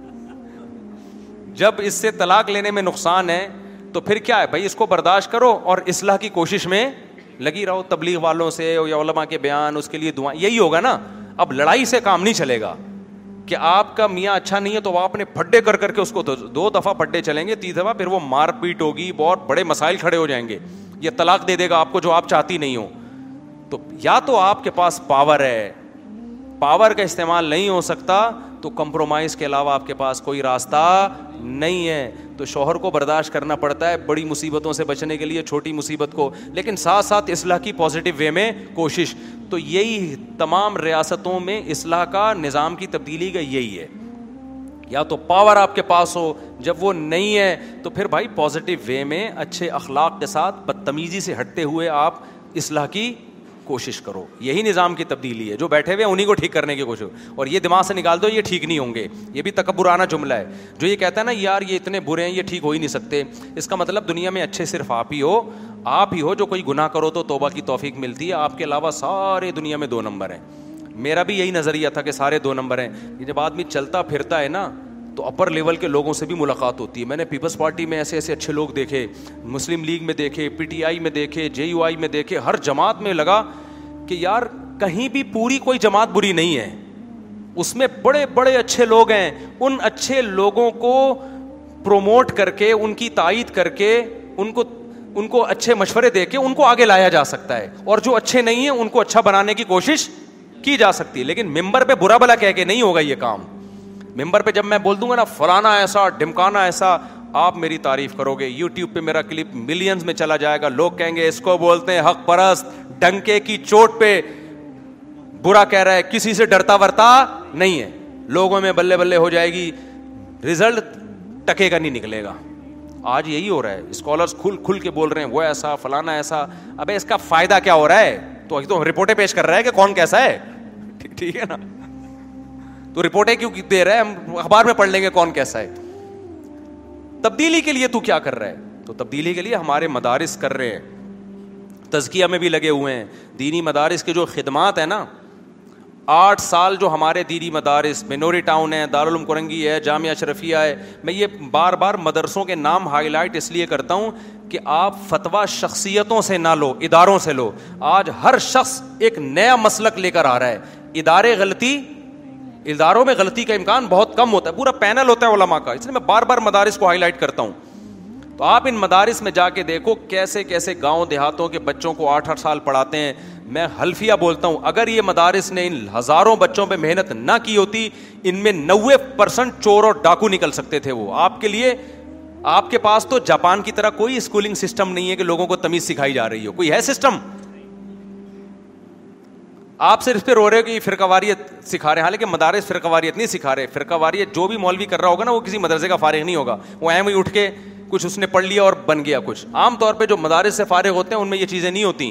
جب اس سے طلاق لینے میں نقصان ہے تو پھر کیا ہے بھائی, اس کو برداشت کرو اور اصلاح کی کوشش میں لگی رہو. تبلیغ والوں سے یا علماء کے بیان, اس کے لیے دعائیں, یہی ہوگا نا. اب لڑائی سے کام نہیں چلے گا کہ آپ کا میاں اچھا نہیں ہے تو آپ نے پھڈے کر کے اس کو 2 دفعہ پھڈے چلیں گے, 3 دفعہ, پھر وہ مار پیٹ ہوگی, بہت بڑے مسائل کھڑے ہو جائیں گے. یہ طلاق دے دے گا آپ کو جو آپ چاہتی نہیں ہو. تو یا تو آپ کے پاس پاور ہے, پاور کا استعمال نہیں ہو سکتا, تو کمپرومائز کے علاوہ آپ کے پاس کوئی راستہ نہیں ہے. تو شوہر کو برداشت کرنا پڑتا ہے بڑی مصیبتوں سے بچنے کے لیے, چھوٹی مصیبت کو, لیکن ساتھ ساتھ اصلاح کی پازیٹیو وے میں کوشش. تو یہی تمام ریاستوں میں اصلاح کا, نظام کی تبدیلی کا یہی ہے. یا تو پاور آپ کے پاس ہو, جب وہ نہیں ہے تو پھر بھائی پازیٹیو وے میں اچھے اخلاق کے ساتھ بدتمیزی سے ہٹتے ہوئے آپ اصلاح کی کوشش کرو. یہی نظام کی تبدیلی ہے. جو بیٹھے ہوئے ہیں انہیں کو ٹھیک کرنے کی کوشش, اور یہ دماغ سے نکال دو یہ ٹھیک نہیں ہوں گے. یہ بھی تکبرانہ جملہ ہے. جو یہ کہتا ہے نا یار یہ اتنے برے ہیں, یہ ٹھیک ہو ہی نہیں سکتے, اس کا مطلب دنیا میں اچھے صرف آپ ہی ہو. جو کوئی گناہ کرو تو توبہ کی توفیق ملتی ہے, آپ کے علاوہ سارے دنیا میں 2 نمبر ہیں. میرا بھی یہی نظریہ تھا کہ سارے 2 نمبر ہیں. جب آدمی چلتا پھرتا ہے نا تو اپر لیول کے لوگوں سے بھی ملاقات ہوتی ہے. میں نے پیپلز پارٹی میں ایسے ایسے اچھے لوگ دیکھے, مسلم لیگ میں دیکھے, پی ٹی آئی میں دیکھے, JUI میں دیکھے, ہر جماعت میں لگا کہ یار کہیں بھی پوری کوئی جماعت بری نہیں ہے, اس میں بڑے بڑے اچھے لوگ ہیں. ان اچھے لوگوں کو پروموٹ کر کے, ان کی تائید کر کے, ان کو اچھے مشورے دے کے ان کو آگے لایا جا سکتا ہے, اور جو اچھے نہیں ہیں ان کو اچھا بنانے کی کوشش کی جا سکتی ہے. لیکن ممبر پہ برا بلا کہہ کے نہیں ہوگا یہ کام. ممبر پہ جب میں بول دوں گا نا فلانا ایسا, ڈھمکانا ایسا, آپ میری تعریف کرو گے, یوٹیوب پہ میرا کلپ ملینز میں چلا جائے گا, لوگ کہیں گے اس کو بولتے ہیں حق پرست, ڈنکے کی چوٹ پہ برا کہہ رہا ہے, کسی سے ڈرتا ورتا نہیں ہے. لوگوں میں بلے بلے ہو جائے گی, رزلٹ ٹکے کا نہیں نکلے گا. آج یہی ہو رہا ہے, اسکالرز کھل کے بول رہے ہیں وہ ایسا فلانا ایسا. ابے اس کا فائدہ کیا ہو رہا ہے؟ تو رپورٹیں پیش کر رہا ہے کہ کون کیسا ہے, ٹھیک ہے نا. تو رپورٹیں کیوں دے رہا ہے, ہم اخبار میں پڑھ لیں گے کون کیسا ہے. تبدیلی کے لیے تو کیا کر رہا ہے؟ تو تبدیلی کے لیے ہمارے مدارس کر رہے ہیں, تزکیہ میں بھی لگے ہوئے ہیں. دینی مدارس کے جو خدمات ہیں نا, 8 سال جو ہمارے دینی مدارس, مینوری ٹاؤن ہے, دارالعلوم کرنگی ہے, جامعہ اشرفیہ ہے. میں یہ بار بار مدرسوں کے نام ہائی لائٹ اس لیے کرتا ہوں کہ آپ فتویٰ شخصیتوں سے نہ لو, اداروں سے لو. آج ہر شخص ایک نیا مسلک لے کر آ رہا ہے. اداروں میں غلطی کا امکان بہت کم ہوتا ہے. پورا پینل ہوتا ہے علماء کا. اس لیے میں بار بار مدارس کو ہائی لائٹ کرتا ہوں. تو آپ ان مدارس میں جا کے دیکھو کیسے کیسے گاؤں دیہاتوں کے بچوں کو 8-8 سال پڑھاتے ہیں. میں حلفیہ بولتا ہوں, اگر یہ مدارس نے ان ہزاروں بچوں پہ محنت نہ کی ہوتی, ان میں 90% چور اور ڈاکو نکل سکتے تھے. وہ آپ کے لیے, آپ کے پاس تو جاپان کی طرح کوئی اسکولنگ سسٹم نہیں ہے کہ لوگوں کو تمیز سکھائی جا رہی ہو. کوئی ہے سسٹم؟ آپ صرف پہ رو رہے ہو کہ فرقہ واریت سکھا رہے ہیں, حالانکہ مدارس فرقہ واریت نہیں سکھا رہے. فرقہ واریت جو بھی مولوی کر رہا ہوگا نا, وہ کسی مدرسے کا فارغ نہیں ہوگا. وہ ایم ہی اٹھ کے کچھ اس نے پڑھ لیا اور بن گیا کچھ. عام طور پہ جو مدارس سے فارغ ہوتے ہیں ان میں یہ چیزیں نہیں ہوتی.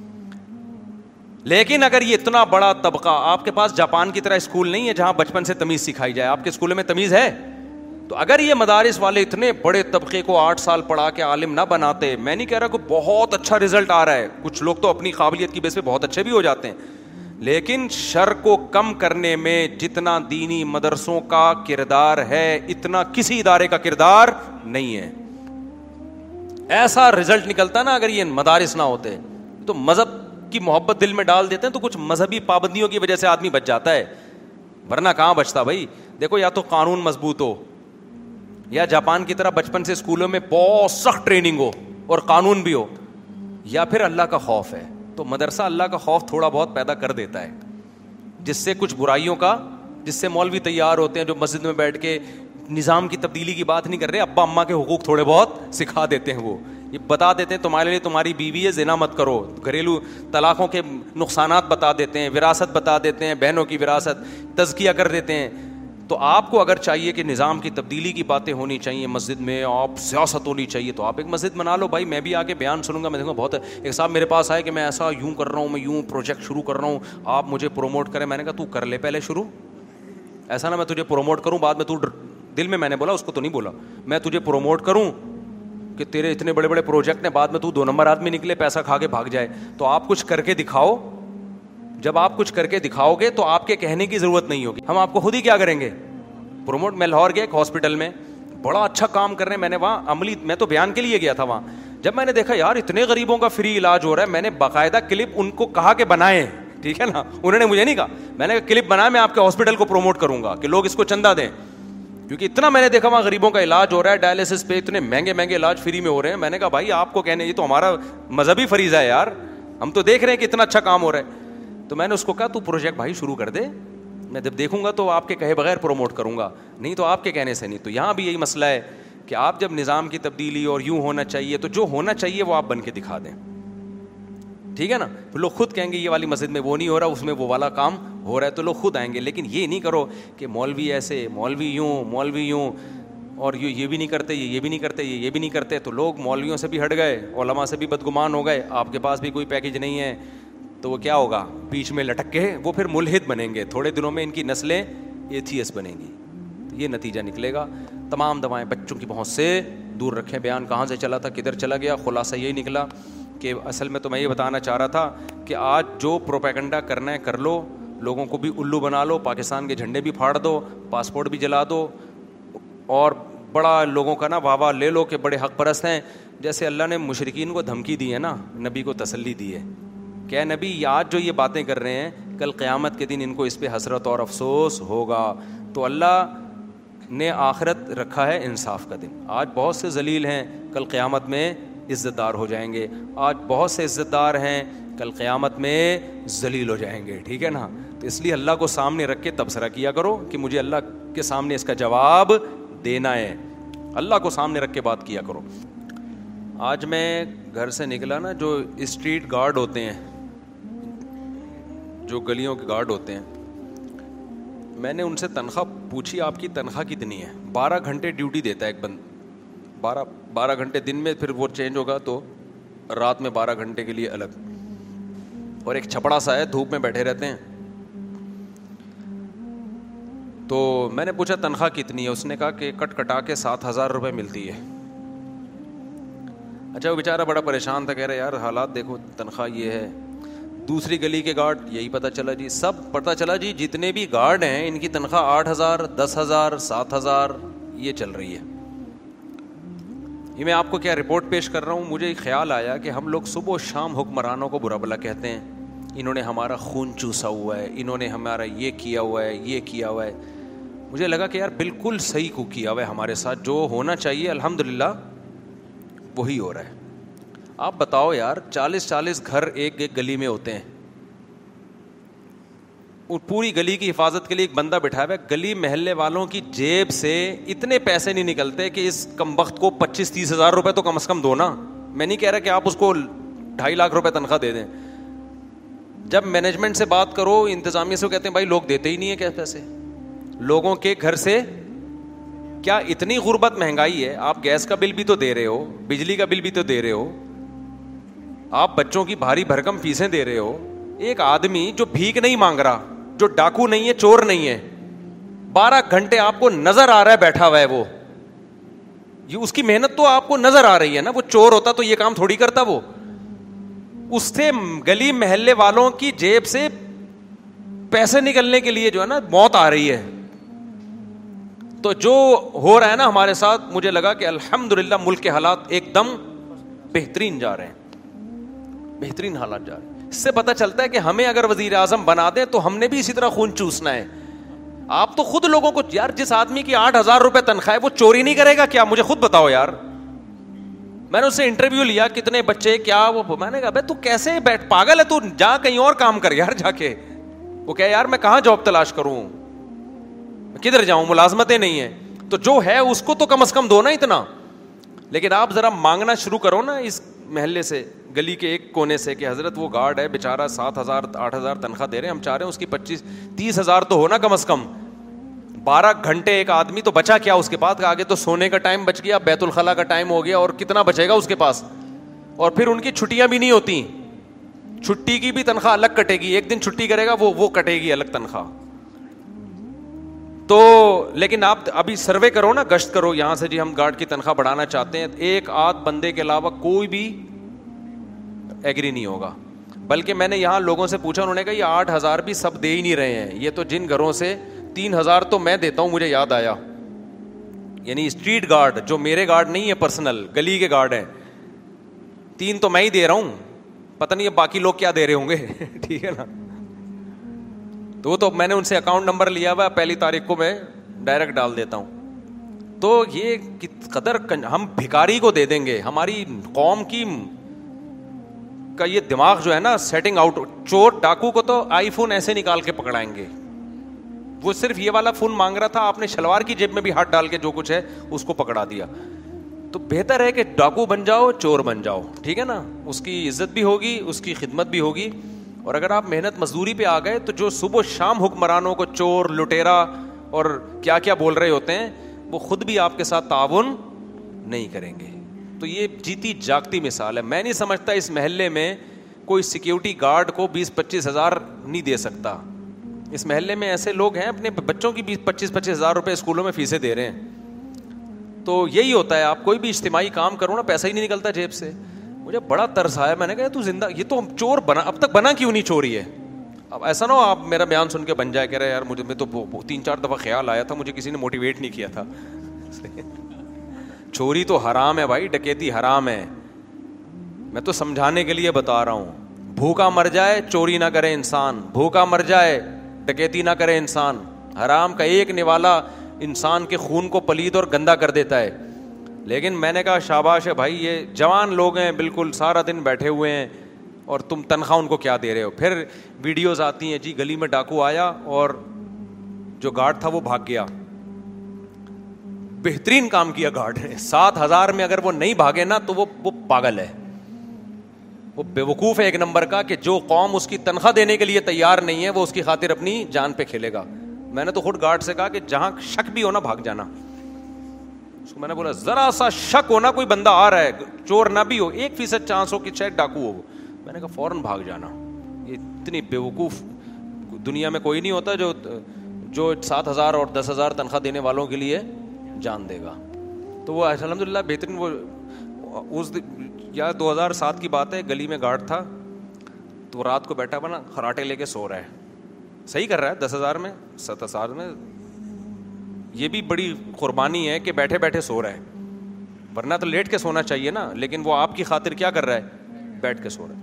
لیکن اگر یہ اتنا بڑا طبقہ, آپ کے پاس جاپان کی طرح اسکول نہیں ہے جہاں بچپن سے تمیز سکھائی جائے. آپ کے اسکولوں میں تمیز ہے؟ تو اگر یہ مدارس والے اتنے بڑے طبقے کو 8 سال پڑھا کے عالم نہ بناتے, میں نہیں کہہ رہا کہ بہت اچھا رزلٹ آ رہا ہے, کچھ لوگ تو اپنی قابلیت کی بیس پہ بہت اچھے بھی ہو جاتے ہیں, لیکن شر کو کم کرنے میں جتنا دینی مدرسوں کا کردار ہے اتنا کسی ادارے کا کردار نہیں ہے. ایسا رزلٹ نکلتا نا اگر یہ مدارس نہ ہوتے. تو مذہب کی محبت دل میں ڈال دیتے ہیں تو کچھ مذہبی پابندیوں کی وجہ سے آدمی بچ جاتا ہے, ورنہ کہاں بچتا بھائی. دیکھو, یا تو قانون مضبوط ہو, یا جاپان کی طرح بچپن سے اسکولوں میں بہت سخت ٹریننگ ہو اور قانون بھی ہو, یا پھر اللہ کا خوف ہے. تو مدرسہ اللہ کا خوف تھوڑا بہت پیدا کر دیتا ہے, جس سے کچھ برائیوں کا, جس سے مولوی تیار ہوتے ہیں جو مسجد میں بیٹھ کے نظام کی تبدیلی کی بات نہیں کر رہے, ابا اماں کے حقوق تھوڑے بہت سکھا دیتے ہیں. وہ یہ بتا دیتے ہیں تمہارے لیے تمہاری بیوی ہے, زنا مت کرو. گھریلو طلاقوں کے نقصانات بتا دیتے ہیں, وراثت بتا دیتے ہیں, بہنوں کی وراثت, تزکیہ کر دیتے ہیں. تو آپ کو اگر چاہیے کہ نظام کی تبدیلی کی باتیں ہونی چاہیے مسجد میں, آپ سیاست ہونی چاہیے, تو آپ ایک مسجد بنا لو بھائی. میں بھی آ کے بیان سنوں گا, میں دیکھوں بہت. ایک صاحب میرے پاس آئے کہ میں ایسا یوں کر رہا ہوں, میں یوں پروجیکٹ شروع کر رہا ہوں, آپ مجھے پروموٹ کریں. میں نے کہا تو کر لے پہلے شروع, ایسا نہ میں تجھے پروموٹ کروں بعد میں تو دل میں نے بولا, اس کو تو نہیں بولا, میں تجھے پروموٹ کروں کہ تیرے اتنے بڑے بڑے پروجیکٹ ہیں, بعد میں تو 2 نمبر آدمی نکلے, پیسہ کھا کے بھاگ جائے. تو آپ کچھ کر کے دکھاؤ. جب آپ کچھ کر کے دکھاؤ گے تو آپ کے کہنے کی ضرورت نہیں ہوگی. ہم آپ کو خود ہی کیا کریں گے, پروموٹ. میں لاہور گیا ایک ہاسپٹل میں, بڑا اچھا کام کر رہے ہیں. میں نے وہاں عملی, میں تو بیان کے لیے گیا تھا وہاں. جب میں نے دیکھا یار اتنے غریبوں کا فری علاج ہو رہا ہے, میں نے باقاعدہ کلپ ان کو کہا کہ بنائیں, ٹھیک ہے نا. انہوں نے مجھے نہیں کہا, میں نے کلپ بنایا, میں آپ کے ہاسپٹل کو پروموٹ کروں گا کہ لوگ اس کو چندہ دیں, کیونکہ اتنا میں نے دیکھا وہاں غریبوں کا علاج ہو رہا ہے, ڈائلسس پہ اتنے مہنگے مہنگے علاج فری میں ہو رہے ہیں. میں نے کہا بھائی آپ کو کہنے, یہ تو ہمارا مذہبی فریضہ ہے یار, ہم تو دیکھ رہے ہیں کہ اتنا اچھا کام ہو رہا ہے. تو میں نے اس کو کہا تو پروجیکٹ بھائی شروع کر دے, میں جب دیکھوں گا تو آپ کے کہے بغیر پروموٹ کروں گا, نہیں تو آپ کے کہنے سے نہیں. تو یہاں بھی یہی مسئلہ ہے کہ آپ جب نظام کی تبدیلی اور یوں ہونا چاہیے, تو جو ہونا چاہیے وہ آپ بن کے دکھا دیں, ٹھیک ہے نا. تو لوگ خود کہیں گے یہ والی مسجد میں وہ نہیں ہو رہا, اس میں وہ والا کام ہو رہا ہے, تو لوگ خود آئیں گے. لیکن یہ نہیں کرو کہ مولوی ایسے, مولوی یوں, اور یہ بھی نہیں کرتے, یہ بھی نہیں کرتے, یہ بھی نہیں کرتے. تو لوگ مولویوں سے بھی ہٹ گئے, علماء سے بھی بدگمان ہو گئے. آپ کے پاس بھی کوئی پیکیج نہیں ہے تو وہ کیا ہوگا, بیچ میں لٹک کے وہ پھر ملحد بنیں گے. تھوڑے دنوں میں ان کی نسلیں ایتھیس بنیں گی. یہ نتیجہ نکلے گا. تمام دوائیں بچوں کی پہنچ سے دور رکھیں. بیان کہاں سے چلا تھا, کدھر چلا گیا, خلاصہ یہی نکلا کہ اصل میں تو میں یہ بتانا چاہ رہا تھا کہ آج جو پروپیگنڈا کرنا ہے کر لو, لوگوں کو بھی الو بنا لو, پاکستان کے جھنڈے بھی پھاڑ دو, پاسپورٹ بھی جلا دو, اور بڑا لوگوں کا نا واہ واہ لے لو کہ بڑے حق پرست ہیں. جیسے اللہ نے مشرکین کو دھمکی دی ہے نا, نبی کو تسلی دی ہے کہ نبی آج جو یہ باتیں کر رہے ہیں, کل قیامت کے دن ان کو اس پہ حسرت اور افسوس ہوگا. تو اللہ نے آخرت رکھا ہے انصاف کا دن. آج بہت سے ذلیل ہیں, کل قیامت میں عزت دار ہو جائیں گے. آج بہت سے عزت دار ہیں, کل قیامت میں ذلیل ہو جائیں گے, ٹھیک ہے نا. تو اس لیے اللہ کو سامنے رکھ کے تبصرہ کیا کرو کہ مجھے اللہ کے سامنے اس کا جواب دینا ہے. اللہ کو سامنے رکھ کے بات کیا کرو. آج میں گھر سے نکلا نا, جو اسٹریٹ گارڈ ہوتے ہیں, جو گلیوں کے گارڈ ہوتے ہیں, میں نے ان سے تنخواہ پوچھی آپ کی تنخواہ کتنی ہے. 12 گھنٹے ڈیوٹی دیتا ہے ایک بند, 12 گھنٹے دن میں, پھر وہ چینج ہوگا تو رات میں 12 گھنٹے کے لیے الگ, اور ایک چھپڑا سا ہے, دھوپ میں بیٹھے رہتے ہیں. تو میں نے پوچھا تنخواہ کتنی ہے, اس نے کہا کہ کٹ کٹا کے 7,000 روپے ملتی ہے. اچھا, وہ بیچارہ بڑا پریشان تھا, کہہ رہا یار حالات دیکھو, تنخواہ یہ ہے. دوسری گلی کے گارڈ, یہی پتہ چلا جی, سب پتہ چلا جی جتنے بھی گارڈ ہیں ان کی تنخواہ 8,000, 10,000, 7,000 یہ چل رہی ہے. یہ میں آپ کو کیا رپورٹ پیش کر رہا ہوں, مجھے خیال آیا کہ ہم لوگ صبح و شام حکمرانوں کو برا بھلا کہتے ہیں. انہوں نے ہمارا خون چوسا ہوا ہے, انہوں نے ہمارا یہ کیا ہوا ہے, یہ کیا ہوا ہے. مجھے لگا کہ یار بالکل صحیح کو کیا ہوا ہے ہمارے ساتھ, جو ہونا چاہیے الحمدللہ وہی ہو رہا ہے. آپ بتاؤ یار, 40 گھر ایک گلی میں ہوتے ہیں, پوری گلی کی حفاظت کے لیے ایک بندہ بٹھایا ہوا ہے. گلی محلے والوں کی جیب سے اتنے پیسے نہیں نکلتے کہ اس کمبخت کو 25-30 ہزار روپے تو کم از کم دو نا. میں نہیں کہہ رہا کہ آپ اس کو 2.5 لاکھ روپے تنخواہ دے دیں. جب مینجمنٹ سے بات کرو, انتظامیہ سے, کہتے ہیں بھائی لوگ دیتے ہی نہیں ہے کیا پیسے. لوگوں کے گھر سے کیا اتنی غربت, مہنگائی ہے, آپ گیس کا بل بھی تو دے رہے ہو, بجلی کا بل بھی تو دے رہے ہو, آپ بچوں کی بھاری بھرکم فیسیں دے رہے ہو. ایک آدمی جو بھیک نہیں مانگ رہا, جو ڈاکو نہیں ہے, چور نہیں ہے, 12 گھنٹے آپ کو نظر آ رہا ہے بیٹھا ہوا ہے, وہ یہ اس کی محنت تو آپ کو نظر آ رہی ہے نا. وہ چور ہوتا تو یہ کام تھوڑی کرتا. وہ اس سے گلی محلے والوں کی جیب سے پیسے نکلنے کے لیے جو ہے نا موت آ رہی ہے. تو جو ہو رہا ہے نا ہمارے ساتھ, مجھے لگا کہ الحمدللہ ملک کے حالات ایک دم بہترین جا رہے ہیں, بہترین حالات جا رہے ہیں. اس سے پتہ چلتا ہے کہ ہمیں اگر وزیر اعظم بنا دیں تو ہم نے بھی اسی طرح خون چوسنا ہے. آپ تو خود لوگوں کو, یار جس آدمی کی 8,000 روپے تنخواہ ہے وہ چوری نہیں کرے گا کیا؟ مجھے خود بتاؤ یار. میں نے اس سے انٹرویو لیا, کتنے بچے کیا, وہ میں نے کہا بھائی تو کیسے بیٹھ, پاگل ہے تو, جا کہیں اور کام کر یار جا کے. وہ کہے یار میں کہاں جاب تلاش کروں, کدھر جاؤں, ملازمتیں نہیں ہیں. تو جو ہے اس کو تو کم از کم دو نا اتنا. لیکن آپ ذرا مانگنا شروع کرو نا اس محلے سے, گلی کے ایک کونے سے, کہ حضرت وہ گارڈ ہے بیچارہ 7,000 8,000 تنخواہ دے رہے ہیں, ہم چاہ رہے ہیں اس کی 25-30 ہزار تو ہونا کم از کم. 12 گھنٹے ایک آدمی, تو بچا کیا اس کے پاس؟ آگے تو سونے کا ٹائم بچ گیا, بیت الخلا کا ٹائم ہو گیا, اور کتنا بچے گا اس کے پاس؟ اور پھر ان کی چھٹیاں بھی نہیں ہوتی, چھٹی کی بھی تنخواہ الگ کٹے گی. ایک دن چھٹی کرے گا وہ کٹے گی الگ تنخواہ. تو لیکن آپ ابھی سروے کرو نا, گشت کرو یہاں سے, جی ہم گارڈ کی تنخواہ بڑھانا چاہتے ہیں, ایک آدھ بندے کے علاوہ کوئی بھی ایگری نہیں ہوگا. بلکہ میں نے یہاں لوگوں سے پوچھا, انہوں نے کہا یہ 8,000 بھی سب دے ہی نہیں رہے ہیں, یہ تو جن گھروں سے 3,000 تو میں دیتا ہوں, مجھے یاد آیا, یعنی اسٹریٹ گارڈ, جو میرے گارڈ نہیں ہے پرسنل, گلی کے گارڈ ہیں, 3 تو میں ہی دے رہا ہوں, پتہ نہیں باقی لوگ کیا دے رہے ہوں گے. ٹھیک ہے نا. تو میں نے ان سے اکاؤنٹ نمبر لیا ہوا, 1 تاریخ کو میں ڈائریکٹ ڈال دیتا ہوں. تو یہ قدر ہم بھکاری کو دے دیں گے. ہماری قوم کی کا یہ دماغ جو ہے نا سیٹنگ آؤٹ. چور ڈاکو کو تو آئی فون ایسے نکال کے پکڑائیں گے, وہ صرف یہ والا فون مانگ رہا تھا, آپ نے شلوار کی جیب میں بھی ہاتھ ڈال کے جو کچھ ہے اس کو پکڑا دیا. تو بہتر ہے کہ ڈاکو بن جاؤ, چور بن جاؤ, ٹھیک ہے نا. اس کی عزت بھی ہوگی, اس کی خدمت بھی ہوگی. اور اگر آپ محنت مزدوری پہ آ گئے تو جو صبح شام حکمرانوں کو چور, لٹیرا اور کیا کیا بول رہے ہوتے ہیں, وہ خود بھی آپ کے ساتھ تعاون نہیں کریں گے. تو یہ جیتی جاگتی مثال ہے. میں نہیں سمجھتا اس محلے میں کوئی سیکیورٹی گارڈ کو 20-25 ہزار نہیں دے سکتا. اس محلے میں ایسے لوگ ہیں اپنے بچوں کی 20-25 ہزار روپے اسکولوں میں فیسیں دے رہے ہیں. تو یہی ہوتا ہے, آپ کوئی بھی اجتماعی کام کرو نا, پیسہ ہی نہیں نکلتا جیب سے. مجھے بڑا ترس آیا, میں نے کہا تو زندہ, یہ تو چور بنا, اب تک بنا کیوں نہیں چوری ہے. اب ایسا نہ ہو آپ میرا بیان سن کے بن جائے, کہہ رہے یار مجھے, میں تو 3-4 دفعہ خیال آیا تھا, مجھے کسی نے موٹیویٹ نہیں کیا تھا. چوری تو حرام ہے بھائی, ڈکیتی حرام ہے. میں تو سمجھانے کے لیے بتا رہا ہوں. بھوکا مر جائے چوری نہ کرے انسان, بھوکا مر جائے ڈکیتی نہ کرے انسان. حرام کا ایک نوالا انسان کے خون کو پلید اور گندا کر دیتا ہے. لیکن میں نے کہا شاباش ہے بھائی, یہ جوان لوگ ہیں بالکل, سارا دن بیٹھے ہوئے ہیں, اور تم تنخواہ ان کو کیا دے رہے ہو. پھر ویڈیوز آتی ہیں, جی گلی میں ڈاکو آیا اور جو گارڈ تھا وہ بھاگ گیا. بہترین کام کیا گارڈ نے, 7,000 میں اگر وہ نہیں بھاگے نا تو وہ پاگل ہے, وہ بیوقوف ہے ایک نمبر کا, کہ جو قوم اس کی تنخواہ دینے کے لیے تیار نہیں ہے وہ اس کی خاطر اپنی جان پہ کھیلے گا. میں نے تو خود گارڈ سے کہا کہ جہاں شک بھی ہونا بھاگ جانا. اس کو میں نے بولا ذرا سا شک ہونا کوئی بندہ آ رہا ہے, چور نہ بھی ہو, 1% چانس ہو کہ شاید ڈاکو ہو, میں نے کہا فوراً بھاگ جانا. یہ اتنی بیوقوف دنیا میں کوئی نہیں ہوتا جو 7,000 اور 10,000 تنخواہ دینے والوں کے لیے جان دے گا. تو وہ الحمدللہ بہترین. وہ اس یا 2007 کی بات ہے, گلی میں گارڈ تھا, تو رات کو بیٹھا بنا خراٹے لے کے سو رہا ہے. صحیح کر رہا ہے, 10,000 میں 7,000 میں. یہ بھی بڑی قربانی ہے کہ بیٹھے بیٹھے سو رہا ہے, ورنہ تو لیٹ کے سونا چاہیے نا, لیکن وہ آپ کی خاطر کیا کر رہا ہے, بیٹھ کے سو رہا ہے.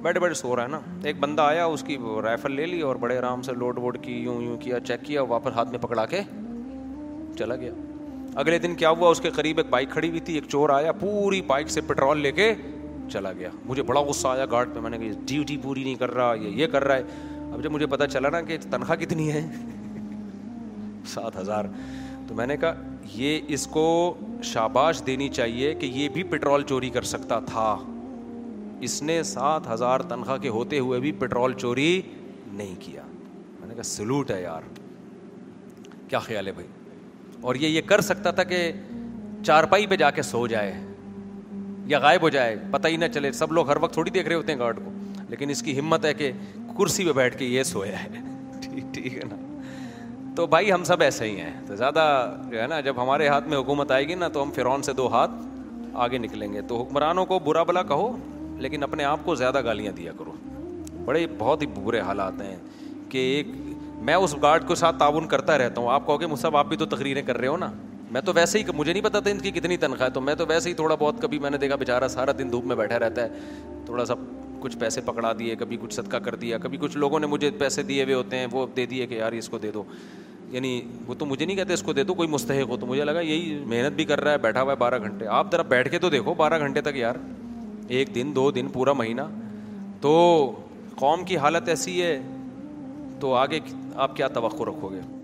بیٹھے بیٹھے سو رہا ہے نا. ایک بندہ آیا, اس کی رائفل لے لی اور بڑے آرام سے لوڈ ووڈ کی, یوں کیا, چیک کیا, واپس ہاتھ میں پکڑا کے چلا گیا. اگلے دن کیا ہوا, اس کے قریب ایک بائک کھڑی ہوئی تھی, ایک چور آیا, پوری بائک سے پیٹرول لے کے چلا گیا. مجھے بڑا غصہ آیا گارڈ پہ, میں نے کہا ڈیوٹی پوری نہیں کر رہا, یہ کر رہا ہے. اب جب مجھے پتا چلا نا کہ تنخواہ کتنی ہے 7,000, تو میں نے کہا یہ اس کو شاباش دینی چاہیے کہ یہ بھی پیٹرول چوری کر سکتا تھا. اس نے 7,000 تنخواہ کے ہوتے ہوئے بھی پیٹرول چوری نہیں کیا. میں نے کہا سلوٹ ہے یار, کیا خیال ہے بھائی. اور یہ کر سکتا تھا کہ چارپائی پہ جا کے سو جائے یا غائب ہو جائے, پتہ ہی نہ چلے. سب لوگ ہر وقت تھوڑی دیکھ رہے ہوتے ہیں گارڈ کو, لیکن اس کی ہمت ہے کہ کرسی پہ بیٹھ کے یہ سویا ہے. ٹھیک ہے نا. تو بھائی ہم سب ایسے ہی ہیں. تو زیادہ جو ہے نا, جب ہمارے ہاتھ میں حکومت آئے گی نا, تو ہم فرعون سے 2 ہاتھ آگے نکلیں گے. تو حکمرانوں کو برا بلا کہو, لیکن اپنے آپ کو زیادہ گالیاں دیا کرو. بڑے بہت ہی برے حالات ہیں کہ میں اس گارڈ کے ساتھ تعاون کرتا رہتا ہوں. آپ کہو گے مصعب آپ بھی تو تقریریں کر رہے ہو نا. میں تو ویسے ہی, مجھے نہیں پتا تھا ان کی کتنی تنخواہ ہے, تو میں تو ویسے ہی تھوڑا بہت, کبھی میں نے دیکھا بیچارہ سارا دن دھوپ میں بیٹھا رہتا ہے, تھوڑا سا کچھ پیسے پکڑا دیے, کبھی کچھ صدقہ کر دیا, کبھی کچھ لوگوں نے مجھے پیسے دیے ہوئے ہوتے ہیں, وہ دے دیے کہ یار اس کو دے دو. یعنی وہ تو مجھے نہیں کہتے اس کو دے دو, کوئی مستحق ہو. تو مجھے لگا یہی محنت بھی کر رہا ہے, بیٹھا ہوا ہے 12 گھنٹے. آپ ذرا بیٹھ کے تو دیکھو 12 گھنٹے تک یار, 1 دن 2 دن پورا مہینہ. تو قوم کی حالت ایسی ہے, تو آگے آپ کیا توقع رکھو گے.